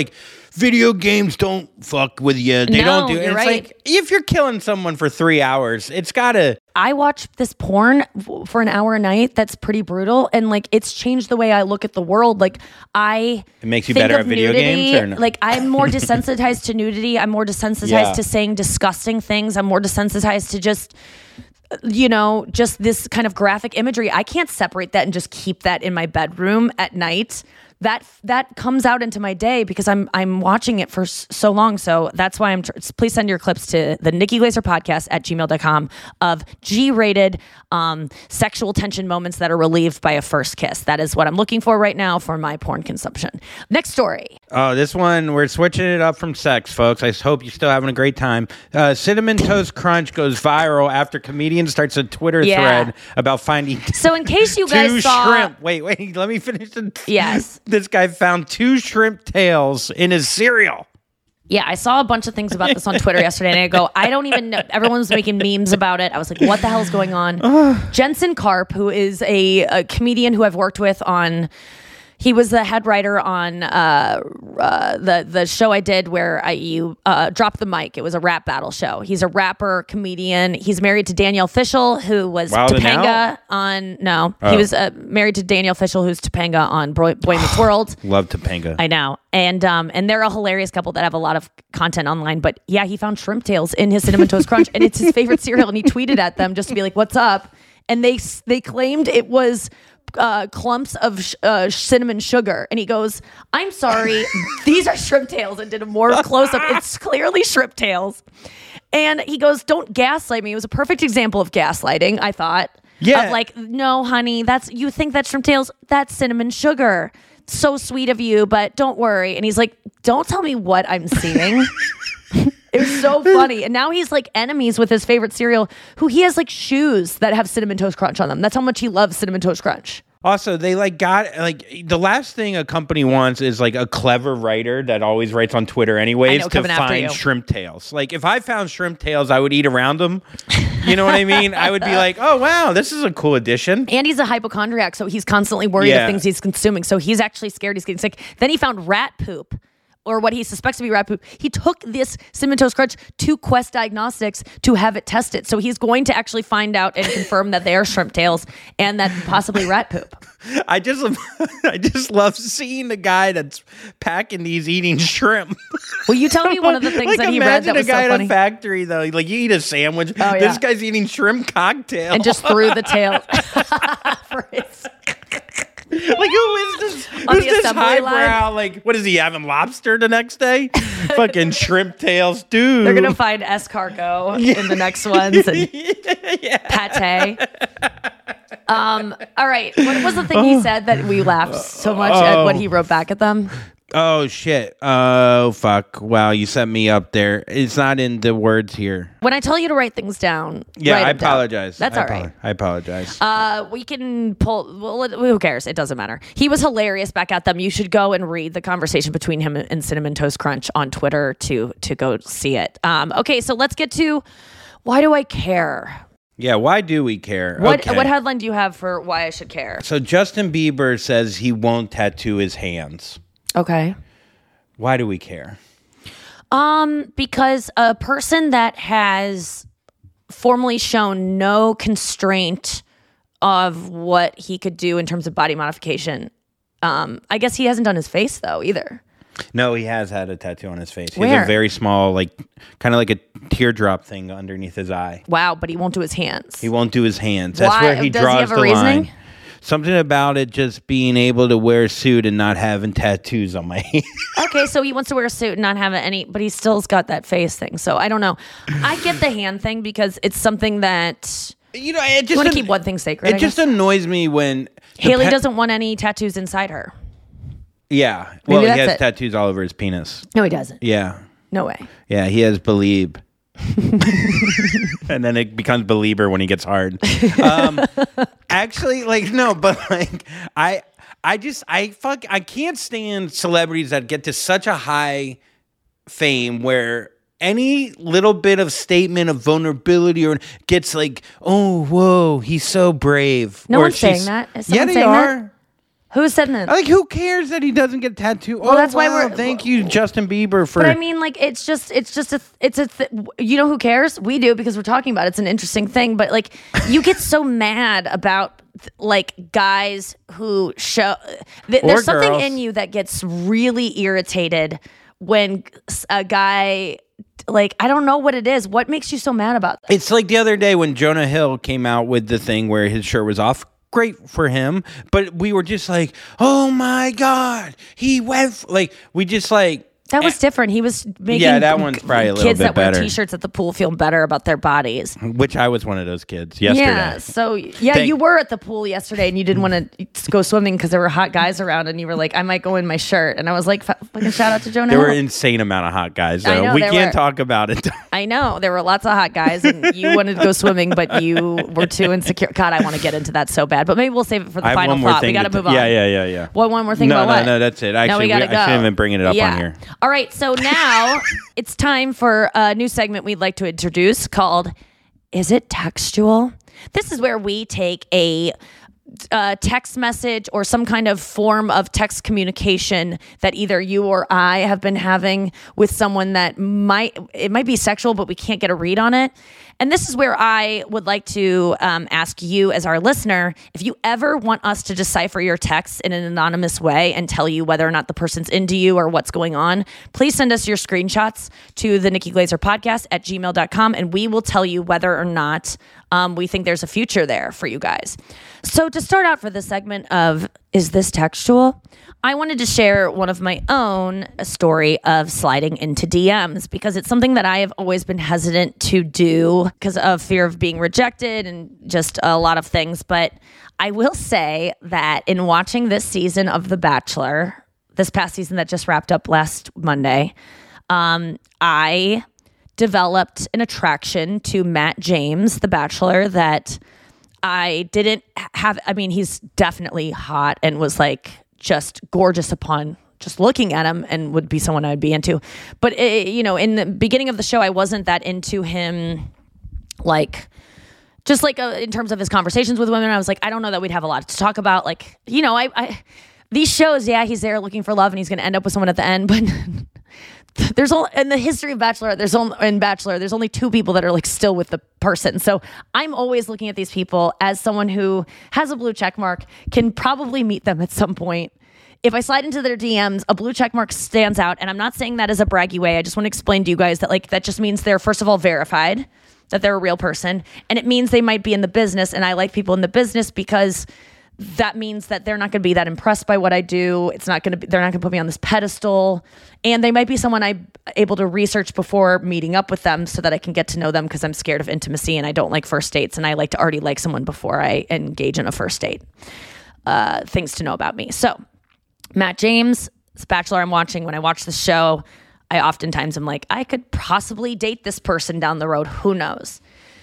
video games don't fuck with you. They No, don't do. you're And it's right. like if you're killing someone for three hours, it's gotta. I watch this porn f- for an hour a night. That's pretty brutal, and like it's changed the way I look at the world. Like I, It makes you think better of at video nudity, games, or no? Like I'm more desensitized to nudity. I'm more desensitized Yeah. to saying disgusting things. I'm more desensitized to just, you know, just this kind of graphic imagery. I can't separate that and just keep that in my bedroom at night. That that comes out into my day because I'm I'm watching it for s- so long. So that's why I'm. Tr- please send your clips to the Nikki Glazer podcast at gmail dot com of G-rated um, sexual tension moments that are relieved by a first kiss. That is what I'm looking for right now for my porn consumption. Next story. Oh, this one, we're switching it up from sex, folks. I hope you're still having a great time. Uh, Cinnamon Toast Crunch goes viral after comedian starts a Twitter Yeah. thread about finding So in case you two guys saw, shrimp. Wait, wait, let me finish. The, Yes. This guy found two shrimp tails in his cereal. yeah, I saw a bunch of things about this on Twitter yesterday, and I go, I don't even know. Everyone was making memes about it. I was like, what the hell is going on? Jensen Karp, who is a, a comedian who I've worked with on. He was the head writer on uh, uh, the the show I did where I you uh, dropped the mic. It was a rap battle show. He's a rapper, comedian. He's married to Danielle Fishel, who was Wild 'N Topanga Out? on. No, Oh. he was uh, married to Danielle Fishel, who's Topanga on Boy, Boy Meets World. Love Topanga. I know. And um and they're a hilarious couple that have a lot of content online. But yeah, he found shrimp tails in his Cinnamon Toast Crunch, and it's his favorite cereal. And he tweeted at them just to be like, "What's up?" And they they claimed it was uh, clumps of sh- uh, cinnamon sugar. And he goes, "I'm sorry, these are shrimp tails," and did a more close up. It's clearly shrimp tails. And he goes, "Don't gaslight me." It was a perfect example of gaslighting, I thought. Yeah. Of like, no, honey, that's you think that's shrimp tails. That's cinnamon sugar. So sweet of you, but don't worry. And he's like, don't tell me what I'm seeing. It was so funny. And now he's like enemies with his favorite cereal, who he has like shoes that have Cinnamon Toast Crunch on them. That's how much he loves Cinnamon Toast Crunch. Also, they like got like the last thing a company wants is like a clever writer that always writes on Twitter anyways know, to coming after find you. shrimp tails. Like if I found shrimp tails, I would eat around them. You know what I mean? I would be like, oh wow, this is a cool addition. And he's a hypochondriac, so he's constantly worried Yeah. of things he's consuming. So he's actually scared he's getting sick. Then he found rat poop, or what he suspects to be rat poop. He took this Cinnamon Toast Crunch to Quest Diagnostics to have it tested. So he's going to actually find out and confirm that they are shrimp tails and that possibly rat poop. I just I just love seeing the guy that's packing these eating shrimp. Will you tell me one of the things like that he read imagine that was a guy so in funny? a factory though. Like you eat a sandwich. Oh, yeah. This guy's eating shrimp cocktail. And just threw the tail for his. like who is this? On Who's the this assembly highbrow? Like what is he having lobster the next day? Fucking shrimp tails, dude. They're gonna find escargot in the next ones and pate. Um. All right. What was the thing he said that we laughed so much at what he wrote back at them? Oh shit. Oh fuck. Wow, you set me up there. It's not in the words here. When I tell you to write things down, Yeah, write I them down. apologize. That's I all apolo- right. I apologize. Uh, we can pull. Well, it- who cares? It doesn't matter. He was hilarious back at them. You should go and read the conversation between him and Cinnamon Toast Crunch on Twitter to to go see it. Um. Okay, so let's get to why do I care? yeah, why do we care? What Okay. what headline do you have for why I should care? So Justin Bieber says he won't tattoo his hands. Okay. Why do we care? Um, because a person that has formally shown no constraint of what he could do in terms of body modification, um, I guess he hasn't done his face though either. No, he has had a tattoo on his face. He Where? has a very small, like, kind of like a teardrop thing underneath his eye. Wow, but he won't do his hands. He won't do his hands. That's Why? where he Does he draws have a the reasoning? line. Something about it just being able to wear a suit and not having tattoos on my hand. Okay, so he wants to wear a suit and not have any, but he still's got that face thing. So I don't know. I get the hand thing because it's something that You know, it you just want to an- keep one thing sacred. It I just guess. annoys me when the Haley pe- doesn't want any tattoos inside her. Yeah, well, he that's has it. tattoos all over his penis. No, he doesn't. Yeah, No way. yeah, he has Believe. And then it becomes Belieber when he gets hard. Um, actually, like no, but like I, I just I fuck I can't stand celebrities that get to such a high fame where any little bit of statement of vulnerability or gets like, oh whoa, he's so brave. No or one's saying she's- that. Is Yeah, someone they saying are. that? Who said that? Like, who cares that he doesn't get tattooed? Well, oh, that's why wow, we're- Thank you, Justin Bieber, for. But I mean, like, it's just, it's just a, it's a, th- you know, who cares? We do because we're talking about it. It's an interesting thing. But like, you get so mad about like guys who show. Th- Or there's something girls. in you that gets really irritated when a guy, like, I don't know what it is. What makes you so mad about that? It's like the other day when Jonah Hill came out with the thing where his shirt was off. Great for him, but we were just like, oh my God, he went, f-. like, we just like. That was different. He was making Yeah, that one's probably a little kids bit that wear better. T-shirts at the pool feel better about their bodies. Which I was one of those kids yesterday. Yeah. So yeah, Thank- you were at the pool yesterday, and you didn't want to go swimming because there were hot guys around, and you were like, "I might go in my shirt." And I was like, "F- "Fucking shout out to Jonah." There were Hill. an insane amount of hot guys, I though. know, we there can't were. talk about it. I know there were lots of hot guys, and you wanted to go swimming, but you were too insecure. God, I want to get into that so bad, but maybe we'll save it for the I have final one more thought. thing We got to to move t- on. Yeah, yeah, yeah, yeah. What one more thing No, about no, what? no, that's it. No, Actually, we gotta we- go. I shouldn't even bring it up yeah. on here. All right, so now it's time for a new segment we'd like to introduce called "Is It Textual?" This is where we take a uh, text message or some kind of form of text communication that either you or I have been having with someone that might, it might be sexual, but we can't get a read on it. And this is where I would like to um, ask you as our listener, if you ever want us to decipher your texts in an anonymous way and tell you whether or not the person's into you or what's going on, please send us your screenshots to the Nikki Glazer podcast at gmail dot com, and we will tell you whether or not um, we think there's a future there for you guys. So to start out for this segment of Is This Textual?, I wanted to share one of my own story of sliding into D Ms because it's something that I have always been hesitant to do because of fear of being rejected and just a lot of things. But I will say that in watching this season of The Bachelor, this past season that just wrapped up last Monday, um, I developed an attraction to Matt James, The Bachelor, that I didn't have. I mean, he's definitely hot and was like just gorgeous upon just looking at him and would be someone I'd be into. But, it, you know, in the beginning of the show, I wasn't that into him, like, just like uh, in terms of his conversations with women. I was like, I don't know that we'd have a lot to talk about. Like, you know, I, I these shows, yeah, he's there looking for love and he's going to end up with someone at the end. But there's only, in the history of Bachelor, there's only, in Bachelor, there's only two people that are like still with the person. So I'm always looking at these people as someone who has a blue check mark, can probably meet them at some point. If I slide into their D Ms, a blue check mark stands out. And I'm not saying that as a braggy way. I just want to explain to you guys that like, that just means they're first of all verified, that they're a real person. And it means they might be in the business. And I like people in the business because that means that they're not going to be that impressed by what I do. It's not going to be, they're not going to put me on this pedestal. And they might be someone I'm able to research before meeting up with them so that I can get to know them because I'm scared of intimacy and I don't like first dates. And I like to already like someone before I engage in a first date. Uh, things to know about me. So Matt James, this Bachelor I'm watching, when I watch the show, I oftentimes am like, I could possibly date this person down the road. Who knows?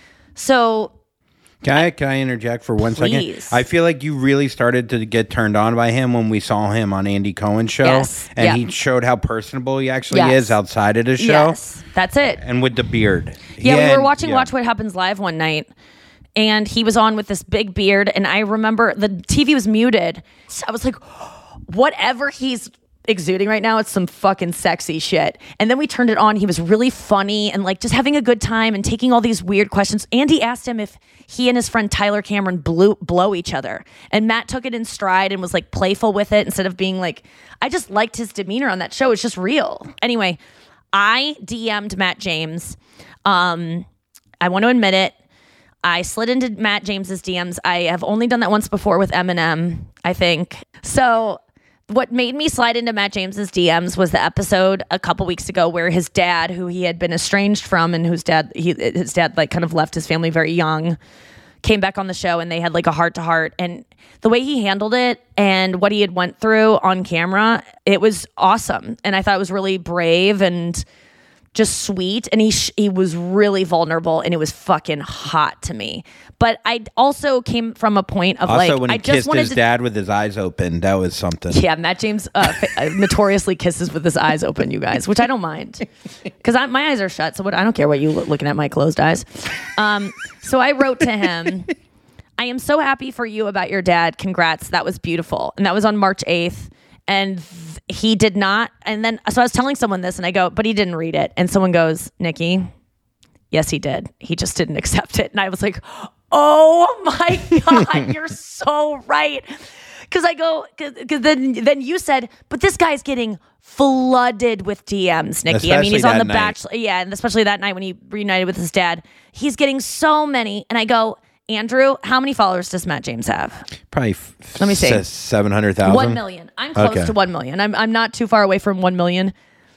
So Can I can I interject for one second? Please. I feel like you really started to get turned on by him when we saw him on Andy Cohen's show, Yes. and Yeah. he showed how personable he actually Yes. is outside of the show, yes, that's it. and with the beard. Yeah, we were watching yeah. Watch What Happens Live one night, and he was on with this big beard, and I remember the T V was muted. So I was like, whatever he's exuding right now, it's some fucking sexy shit. And then we turned it on. He was really funny and like just having a good time and taking all these weird questions. Andy asked him if he and his friend Tyler Cameron blew, blow each other. And Matt took it in stride and was like playful with it instead of being like, I just liked his demeanor on that show. It's just real. Anyway, I D M'd Matt James. Um, I want to admit it. I slid into Matt James's D Ms. I have only done that once before with Eminem, I think. So what made me slide into Matt James's D Ms was the episode a couple weeks ago where his dad, who he had been estranged from and whose dad, he, his dad like kind of left his family very young, came back on the show and they had like a heart to heart. And the way he handled it and what he had went through on camera, it was awesome. And I thought it was really brave and just sweet, and he sh- he was really vulnerable, and it was fucking hot to me. But I also came from a point of Also, like when he I just kissed wanted his to. dad with his eyes open, that was something. Yeah, Matt James uh, fa- notoriously kisses with his eyes open, you guys, which I don't mind because my eyes are shut. So what, I don't care what you look, looking at my closed eyes. Um, so I wrote to him. I am so happy for you about your dad. Congrats. That was beautiful. And that was on March eighth. And th- he did not. And then, so I was telling someone this and I go, but he didn't read it. And someone goes, Nikki, yes, he did. He just didn't accept it. And I was like, oh my God, you're so right. Because I go, because then, then you said, but this guy's getting flooded with D Ms, Nikki. I mean, he's Especially on The that night. Bachelor. Yeah, and especially that night when he reunited with his dad. He's getting so many. And I go, Andrew, how many followers does Matt James have? Probably f- Let me see. seven hundred thousand. One million. I'm close Okay. to one million. I'm I'm not too far away from one million.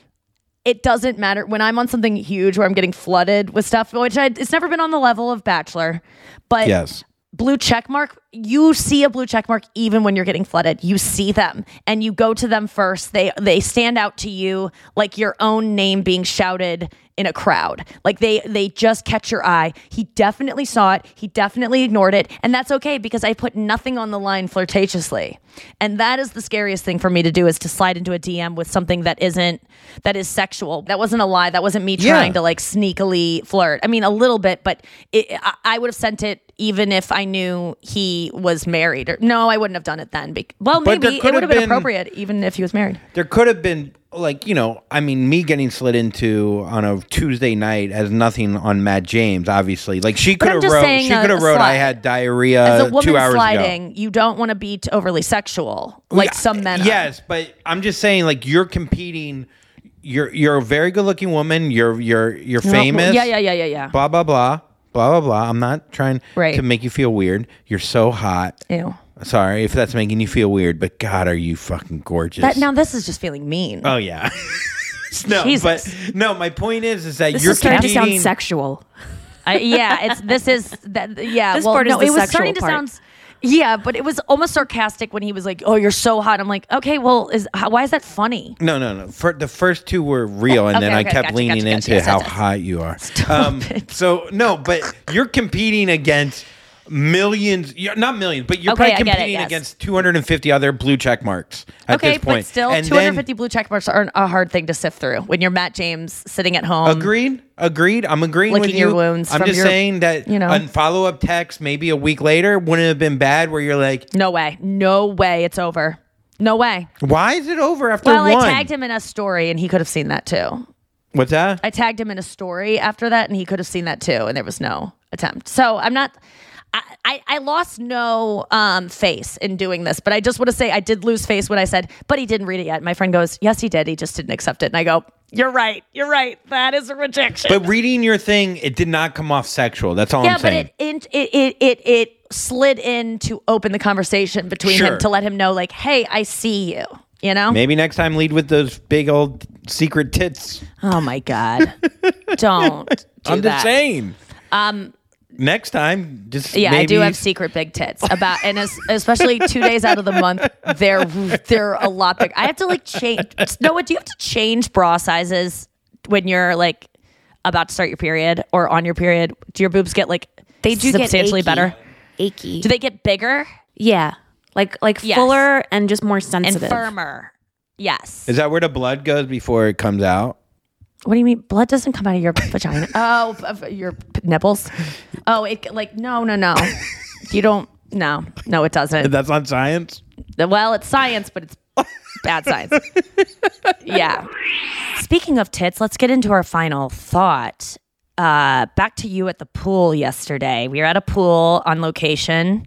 It doesn't matter when I'm on something huge where I'm getting flooded with stuff, which I, it's never been on the level of Bachelor, but Yes. blue check mark, you see a blue check mark even when you're getting flooded. You see them and you go to them first. They they stand out to you like your own name being shouted in a crowd. Like they they just catch your eye. He definitely saw it. He definitely ignored it. And that's okay because I put nothing on the line flirtatiously. And that is the scariest thing for me to do is to slide into a D M with something that isn't that is sexual. That wasn't a lie. That wasn't me Yeah. trying to like sneakily flirt. I mean a little bit, but it, I, I would have sent it even if I knew he was married. Or no, I wouldn't have done it then. Bec- well, But there maybe it could would have have been been- appropriate even if he was married. There could have been, like, you know, I mean, me getting slid into on a Tuesday night has nothing on Matt James, obviously. Like, she But could I'm have just wrote, saying she a- could have a wrote, I slide. had diarrhea As a woman two hours sliding, ago. you don't want to be t- overly sexual like Yeah, some men are. Yes, but I'm just saying, like, you're competing. You're you're a very good looking woman. You're you're you're famous. Yeah, yeah, yeah, yeah, yeah. Blah blah blah blah blah blah. I'm not trying Right. to make you feel weird. You're so hot. Ew. Sorry if that's making you feel weird, but God, are you fucking gorgeous? That, now this is just feeling mean. Oh yeah. no, Jesus. but no. My point is, is that This you're is starting to competing. sound sexual. I, yeah, it's this is that. Yeah, This well, part is no, the it was sexual starting to part. sound. Yeah, but it was almost sarcastic when he was like, "Oh, you're so hot." I'm like, "Okay, well, is how, why is that funny?" No, no, no. For the first two were real, and Okay, then I okay, kept gotcha, leaning gotcha, into gotcha. Yes, how yes, yes. hot you are. Stop um, it. So no, but you're competing against millions. You're, not millions, but you're Okay, probably I get it, competing yes. against two hundred fifty other blue check marks at Okay, this point. but still, And two hundred then- fifty blue check marks are a hard thing to sift through when you're Matt James sitting at home. Agreed. Agreed. I'm agreeing with Licking you. your wounds I'm from just your- saying that you know. a follow up text maybe a week later wouldn't have been bad. Where you're like, No way, no way, it's over. No way. why is it over after Well, one? I tagged him in a story, and he could have seen that too. What's that? I tagged him in a story after that, and he could have seen that too, and there was no attempt. So I'm not. I, I, I lost no um, face in doing this, but I just want to say I did lose face when I said, but he didn't read it yet. My friend goes, yes, he did. He just didn't accept it. And I go, you're right. You're right. That is a rejection. But reading your thing, it did not come off sexual. That's all yeah, I'm but saying. it, it, it, it, it slid in to open the conversation between Sure. him to let him know, like, hey, I see you. You know? Maybe next time lead with those big old secret tits. Oh my God. Don't do I'm that. just saying. Um, next time, just Yeah, maybe, I do have secret big tits. About and as, especially two days out of the month, they're they're a lot big. I have to like change. No, what do you have to change bra sizes when you're like about to start your period or on your period? Do your boobs get like They do get substantially achy. better? Achy. Do they get bigger Yeah, like like Yes. fuller and just more and sensitive. firmer? Yes. Is that where the blood goes before it comes out? What do you mean? Blood doesn't come out of your vagina? Oh, of your p- nipples? Oh, it like no, no, no. You don't. No, no, it doesn't. That's on science. Well, it's science, but it's bad science. Yeah. Speaking of tits, let's get into our final thought. Uh, back to you at the pool yesterday. We were at a pool on location,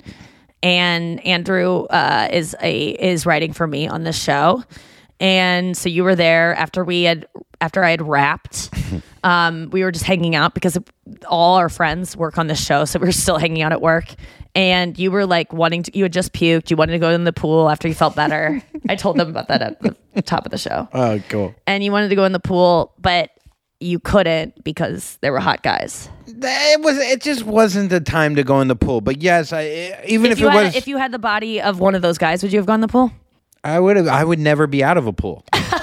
and Andrew uh, is a is writing for me on this show. And so you were there after we had after I had wrapped. Um, we were just hanging out because all our friends work on this show, so we were still hanging out at work. And you were like wanting to, you had just puked. You wanted to go in the pool after you felt better. I told them about that at the top of the show. Oh, cool. And you wanted to go in the pool, but you couldn't because there were hot guys. It was. It just wasn't the time to go in the pool. But yes, I even if, If you it had, was, if you had the body of one of those guys, would you have gone in the pool? I would have. I would never be out of a pool.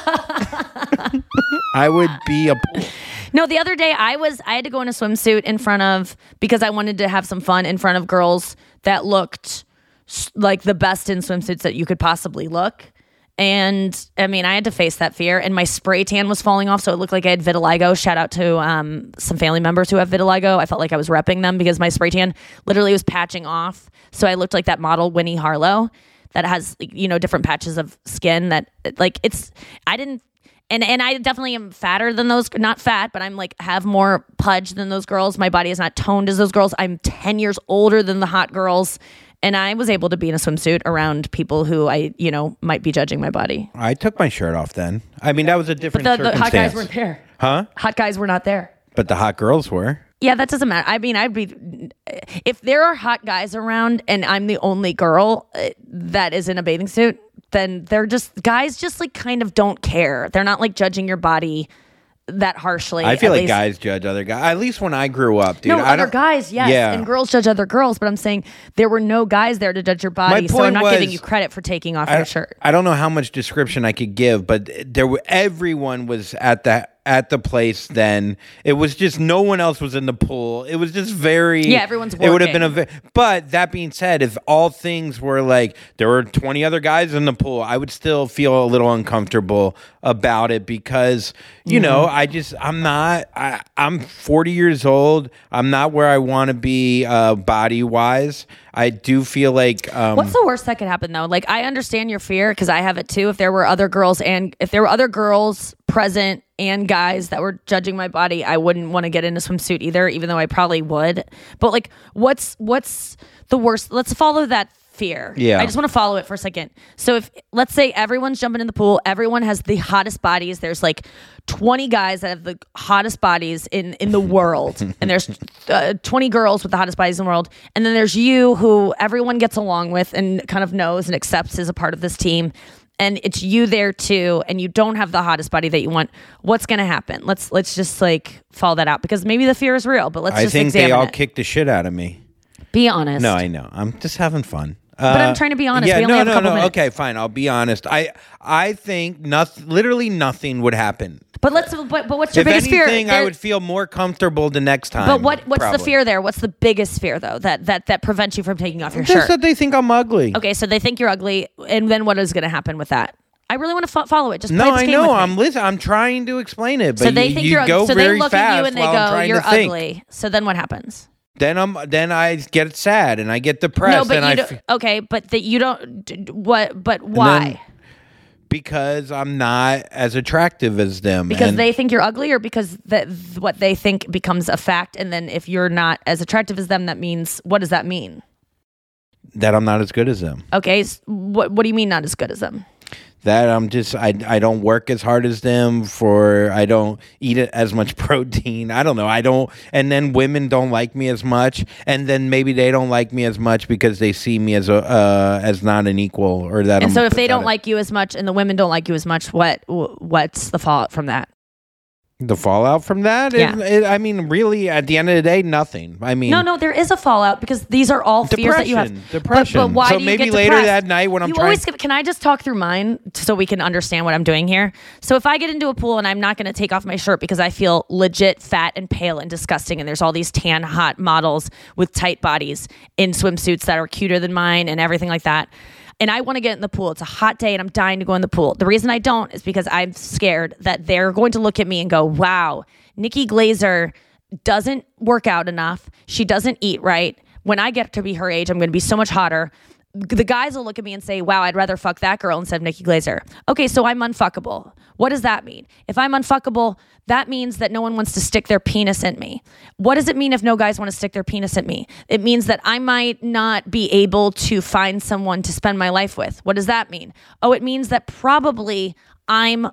I would be a pool. No, the other day I was I had to go in a swimsuit in front of because I wanted to have some fun in front of girls that looked s- like the best in swimsuits that you could possibly look. And I mean, I had to face that fear, and my spray tan was falling off, so it looked like I had vitiligo. Shout out to um, some family members who have vitiligo. I felt like I was repping them because my spray tan literally was patching off. So I looked like that model Winnie Harlow that has, you know, different patches of skin that, like, it's, I didn't, and and I definitely am fatter than those, not fat, but I'm like, have more pudge than those girls. My body is not toned as those girls. I'm ten years older than the hot girls. And I was able to be in a swimsuit around people who I, you know, might be judging my body. I took my shirt off then. I mean, that was a different But the, the circumstance. hot guys weren't there. Huh? Hot guys were not there. But the hot girls were. Yeah, that doesn't matter. I mean, I'd be, if there are hot guys around and I'm the only girl uh, that is in a bathing suit, then they're just, guys just like kind of don't care. They're not like judging your body that harshly. I feel at like least. guys judge other guys. At least when I grew up, dude. No, I other don't, guys, yes. Yeah. And girls judge other girls, but I'm saying there were no guys there to judge your body, My so I'm point not was- giving you credit for taking off I, your shirt. I don't know how much description I could give, but there were everyone was at the at the place then. It was just no one else was in the pool. It was just very Yeah, everyone's It would have been a working. ve- but that being said, if all things were like there were twenty other guys in the pool, I would still feel a little uncomfortable about it because you know, I just I'm not I, I'm forty years old. I'm not where I want to be uh, body wise. I do feel like um, What's the worst that could happen though? Like, I understand your fear because I have it too. If there were other girls and if there were other girls present and guys that were judging my body, I wouldn't want to get in a swimsuit either, even though I probably would. But like, what's what's the worst? Let's follow that fear. Yeah. I just want to follow it for a second. So if let's say everyone's jumping in the pool, everyone has the hottest bodies. There's like twenty guys that have the hottest bodies in in the world, and there's uh, twenty girls with the hottest bodies in the world, and then there's you who everyone gets along with and kind of knows and accepts as a part of this team. And it's you there too, and you don't have the hottest body that you want. What's going to happen? Let's let's just like follow that out because maybe the fear is real, but let's I just think examine they all it. kicked the shit out of me. Be honest. No, I know. I'm just having fun. But I'm Uh, trying to be honest. Yeah, We only no, have a no, couple no. minutes. Okay, fine. I'll be honest. I I think nothing. Literally nothing would happen. But let's. But, but what's your If biggest fear? anything, I There- would feel more comfortable the next time. But what what's the probably. fear there? What's the biggest fear though that that that prevents you from taking off your Just shirt? that they think I'm ugly. Okay, so they think you're ugly, and then what is going to happen with that? I really want to fo- follow it. Just No, play this I game know. with me. I'm listening. I'm trying to explain it, but so they you, think you you're go ugly. So very they look fast at you and they while I'm go, trying "You're to think. ugly." So then what happens? Then I'm then I get sad and I get depressed. No, but and you I don't. f- Okay, but that you don't. d- d- What? But why? because I'm not as attractive as them. Because and they think you're ugly, or because that what they think becomes a fact, and then if you're not as attractive as them, that means what does that mean? that I'm not as good as them. Okay, s- what what do you mean not as good as them? That I'm just I I don't work as hard as them for I don't eat as much protein. I don't know. I don't and then women don't like me as much and then maybe they don't like me as much because they see me as a uh, as not an equal or that And I'm so if they don't pathetic. like you as much, and the women don't like you as much, what wh- what's the fallout from that? the fallout from that, Yeah. it, it, I mean, really, at the end of the day, nothing. I mean, No, no, there is a fallout because these are all fears that you have. Depression, depression. But, but why So do you maybe get later depressed? that night when I'm you trying- always can I just talk through mine so we can understand what I'm doing here? So if I get into a pool and I'm not going to take off my shirt because I feel legit fat and pale and disgusting, and there's all these tan hot models with tight bodies in swimsuits that are cuter than mine and everything like that. And I want to get in the pool. It's a hot day and I'm dying to go in the pool. The reason I don't is because I'm scared that they're going to look at me and go, wow, Nikki Glazer doesn't work out enough. She doesn't eat right. When I get to be her age, I'm going to be so much hotter. The guys will look at me and say, wow, I'd rather fuck that girl instead of Nikki Glazer. Okay, so I'm unfuckable. What does that mean? If I'm unfuckable, that means that no one wants to stick their penis in me. What does it mean if no guys want to stick their penis in me? It means that I might not be able to find someone to spend my life with. What does that mean? Oh, it means that probably I'm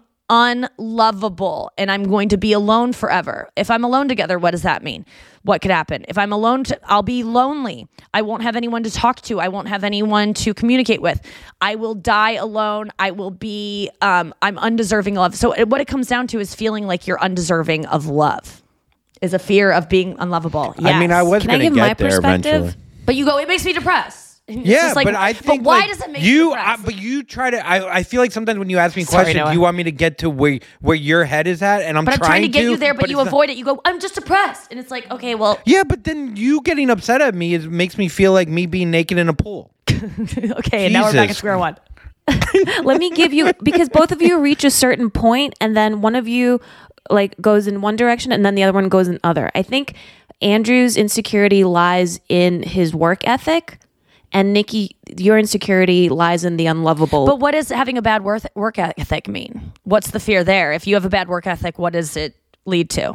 unlovable and I'm going to be alone forever. If I'm alone together, what does that mean? What could happen? If I'm alone, to, I'll be lonely. I won't have anyone to talk to. I won't have anyone to communicate with. I will die alone. I will be, um, I'm undeserving of love. So it- what it comes down to is feeling like you're undeserving of love, is a fear of being unlovable. I mean, I Yes. was Can I going to give get my there perspective? eventually. But you go, it makes me depressed. And it's Yeah, just like, but I think but why like, does it make you? you I, depressed? but you try to. I, I feel like sometimes when you ask me Sorry, questions, Noah. you want me to get to where where your head is at, and I'm but I'm trying trying to get you there, but, you it's not- avoid it. You go, I'm just depressed. And it's like, okay, well, Yeah, but then you getting upset at me is makes me feel like me being naked in a pool. okay, and now we're back at Jesus. square one. let me give you, because both of you reach a certain point and then one of you like goes in one direction and then the other one goes in other. I think Andrew's insecurity lies in his work ethic, and Nikki, your insecurity lies in the unlovable. But what does having a bad work work ethic mean? What's the fear there? If you have a bad work ethic, what does it lead to?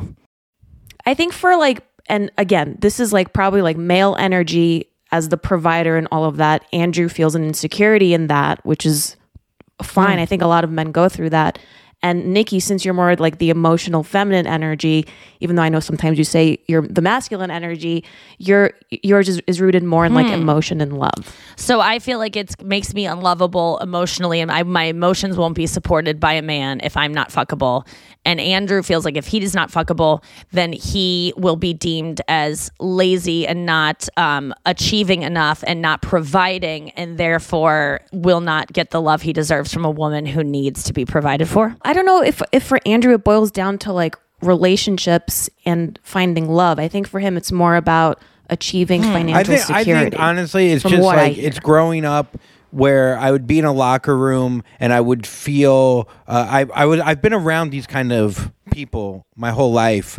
I think for like, and again, this is like probably like male energy as the provider and all of that. Andrew feels an insecurity in that, which is fine. Mm. I think a lot of men go through that. And Nikki, since you're more like the emotional feminine energy, even though I know sometimes you say you're the masculine energy, your yours is, is rooted more in like hmm. emotion and love. So I feel like it makes me unlovable emotionally, and I, my emotions won't be supported by a man if I'm not fuckable. And Andrew feels like if he is not fuckable, then he will be deemed as lazy and not um, achieving enough and not providing, and therefore will not get the love he deserves from a woman who needs to be provided for. I don't know if if for Andrew it boils down to like relationships and finding love. I think for him it's more about achieving financial I think, security. I think honestly, it's from just what I like hear. it's growing up where I would be in a locker room and I would feel uh, I I would I've been around these kind of people my whole life,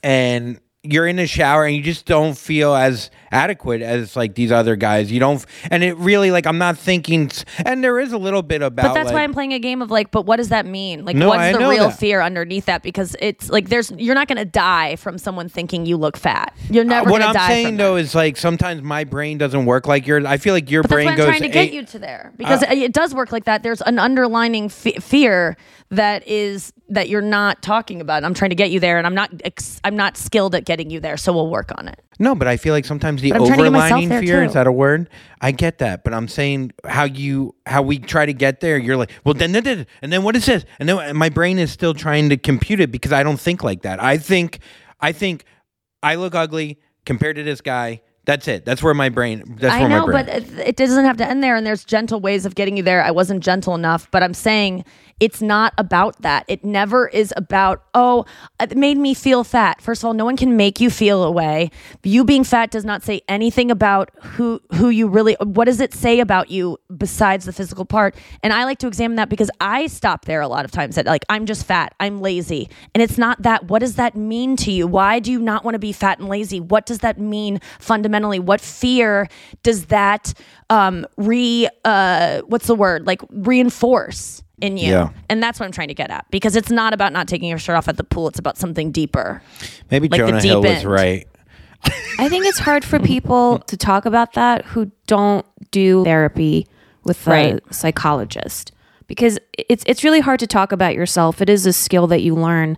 and you're in the shower and you just don't feel as adequate as like these other guys. You don't, and it really like I'm not thinking. And there is a little bit about. But that's like, why I'm playing a game of like, but what does that mean? Like, No, what's I the know real that. fear underneath that? Because it's like there's you're not going to die from someone thinking you look fat. You're never Uh, what going to I'm die. saying from though that. is like sometimes my brain doesn't work like yours. I feel like your But that's brain why I'm goes. trying to get eight- you to there, because it does work like that. There's an underlining fe- fear that is that you're not talking about. I'm trying to get you there, and I'm not ex- I'm not skilled at getting you there. So we'll work on it. No, but I feel like sometimes the But I'm trying to get myself overlining there, fear, too. is that a word? I get that, but I'm saying how you how we try to get there, you're like, well then, then, then and then what is this? And then my brain is still trying to compute it because I don't think like that. I think I think I look ugly compared to this guy. That's it. That's where my brain that's I where know, my brain. but it, it doesn't have to end there. And there's gentle ways of getting you there. I wasn't gentle enough, but I'm saying it's not about that. It never is about, oh, it made me feel fat. First of all, no one can make you feel a way. You being fat does not say anything about who who you really, what does it say about you besides the physical part? And I like to examine that because I stop there a lot of times at like, I'm just fat, I'm lazy. And it's not that. What does that mean to you? Why do you not want to be fat and lazy? What does that mean fundamentally? What fear does that um, re, uh, what's the word? Like reinforce in you? Yeah. And that's what I'm trying to get at, because it's not about not taking your shirt off at the pool. It's about something deeper. Maybe like the Jonah deep Hill was end. right. I think it's hard for people to talk about that who don't do therapy with a Right. psychologist, because it's it's really hard to talk about yourself. It is a skill that you learn,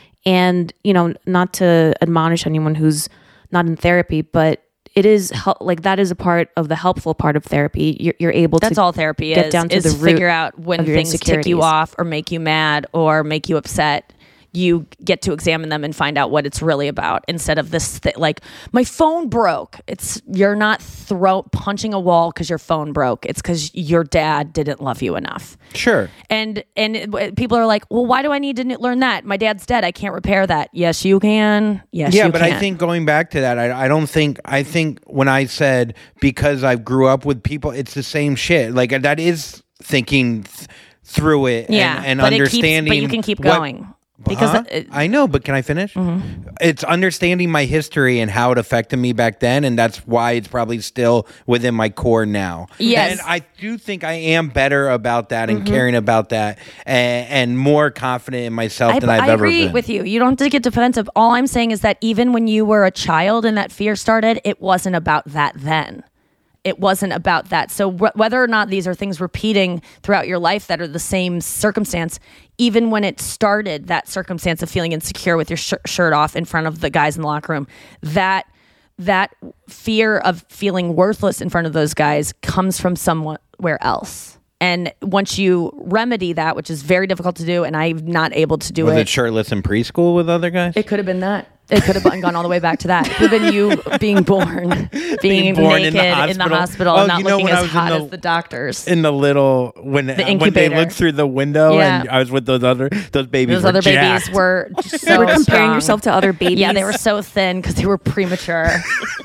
and you know, not to admonish anyone who's not in therapy, but it is hel- like that is a part of the helpful part of therapy. You're, you're able That's to all therapy get is, down to is the root figure out when of your things tick you insecurities. off or make you mad or make you upset. You get to examine them and find out what it's really about, instead of this th- like my phone broke. It's you're not throw punching a wall because your phone broke. It's because your dad didn't love you enough. Sure. And and it- people are like, well, why do I need to n- learn that? My dad's dead. I can't repair that. Yes, you can. Yes, Yeah, you but can. I think going back to that, I, I don't think I think when I said because I grew up with people, it's the same shit. Like that is thinking th- through it yeah, and, and but understanding. It keeps, but you can keep what- going. Because Huh? it- I know, but can I finish? Mm-hmm. It's understanding my history and how it affected me back then, and that's why it's probably still within my core now. Yes. And I do think I am better about that and Mm-hmm. caring about that, and, and more confident in myself I, than I've I ever agree been. with you. You don't have to get defensive. All I'm saying is that even when you were a child and that fear started, it wasn't about that then. It wasn't about that. So wh- whether or not these are things repeating throughout your life that are the same circumstance, even when it started, that circumstance of feeling insecure with your sh- shirt off in front of the guys in the locker room, that that fear of feeling worthless in front of those guys comes from somewhere else. And once you remedy that, which is very difficult to do, and I'm not able to do Was it, it shirtless in preschool with other guys? it could have been that. It could have gone all the way back to that. It could have been you being born, being, born in naked the in the hospital. hospital, Oh, and not you know looking when I as was in hot the- as the doctors. in the little when when they incubator. looked through the window Yeah. and I was with those other those babies. Those were other jacked. babies were so We're comparing strong. yourself to other babies. Yeah, they were so thin because they were premature.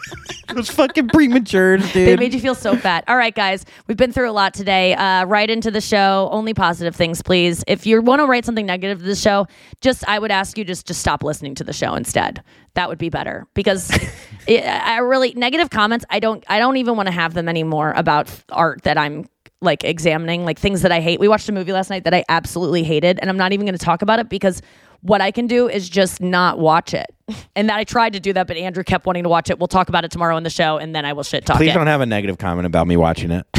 Those fucking prematures, dude. They made you feel so fat. All right, guys, we've been through a lot today. Uh, write into the show. Only positive things, please. If you want to write something negative to the show, just I would ask you just to stop listening to the show instead. That would be better because it, I really negative comments. I don't. I don't even want to have them anymore about art that I'm like examining, like things that I hate. We watched a movie last night that I absolutely hated, and I'm not even going to talk about it because what I can do is just not watch it. And that I tried to do that, but Andrew kept wanting to watch it. We'll talk about it tomorrow in the show, and then I will shit talk Please it. don't have a negative comment about me watching it.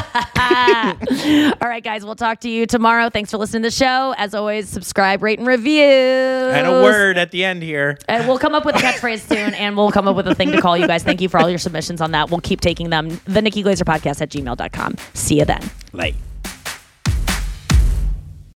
All right, guys, we'll talk to you tomorrow. Thanks for listening to the show. As always, subscribe, rate, and review. And a word at the end here. And we'll come up with a catchphrase soon, and we'll come up with a thing to call you guys. Thank you for all your submissions on that. We'll keep taking them. The Nikki Glazer Podcast at gmail dot com. See you then. Like.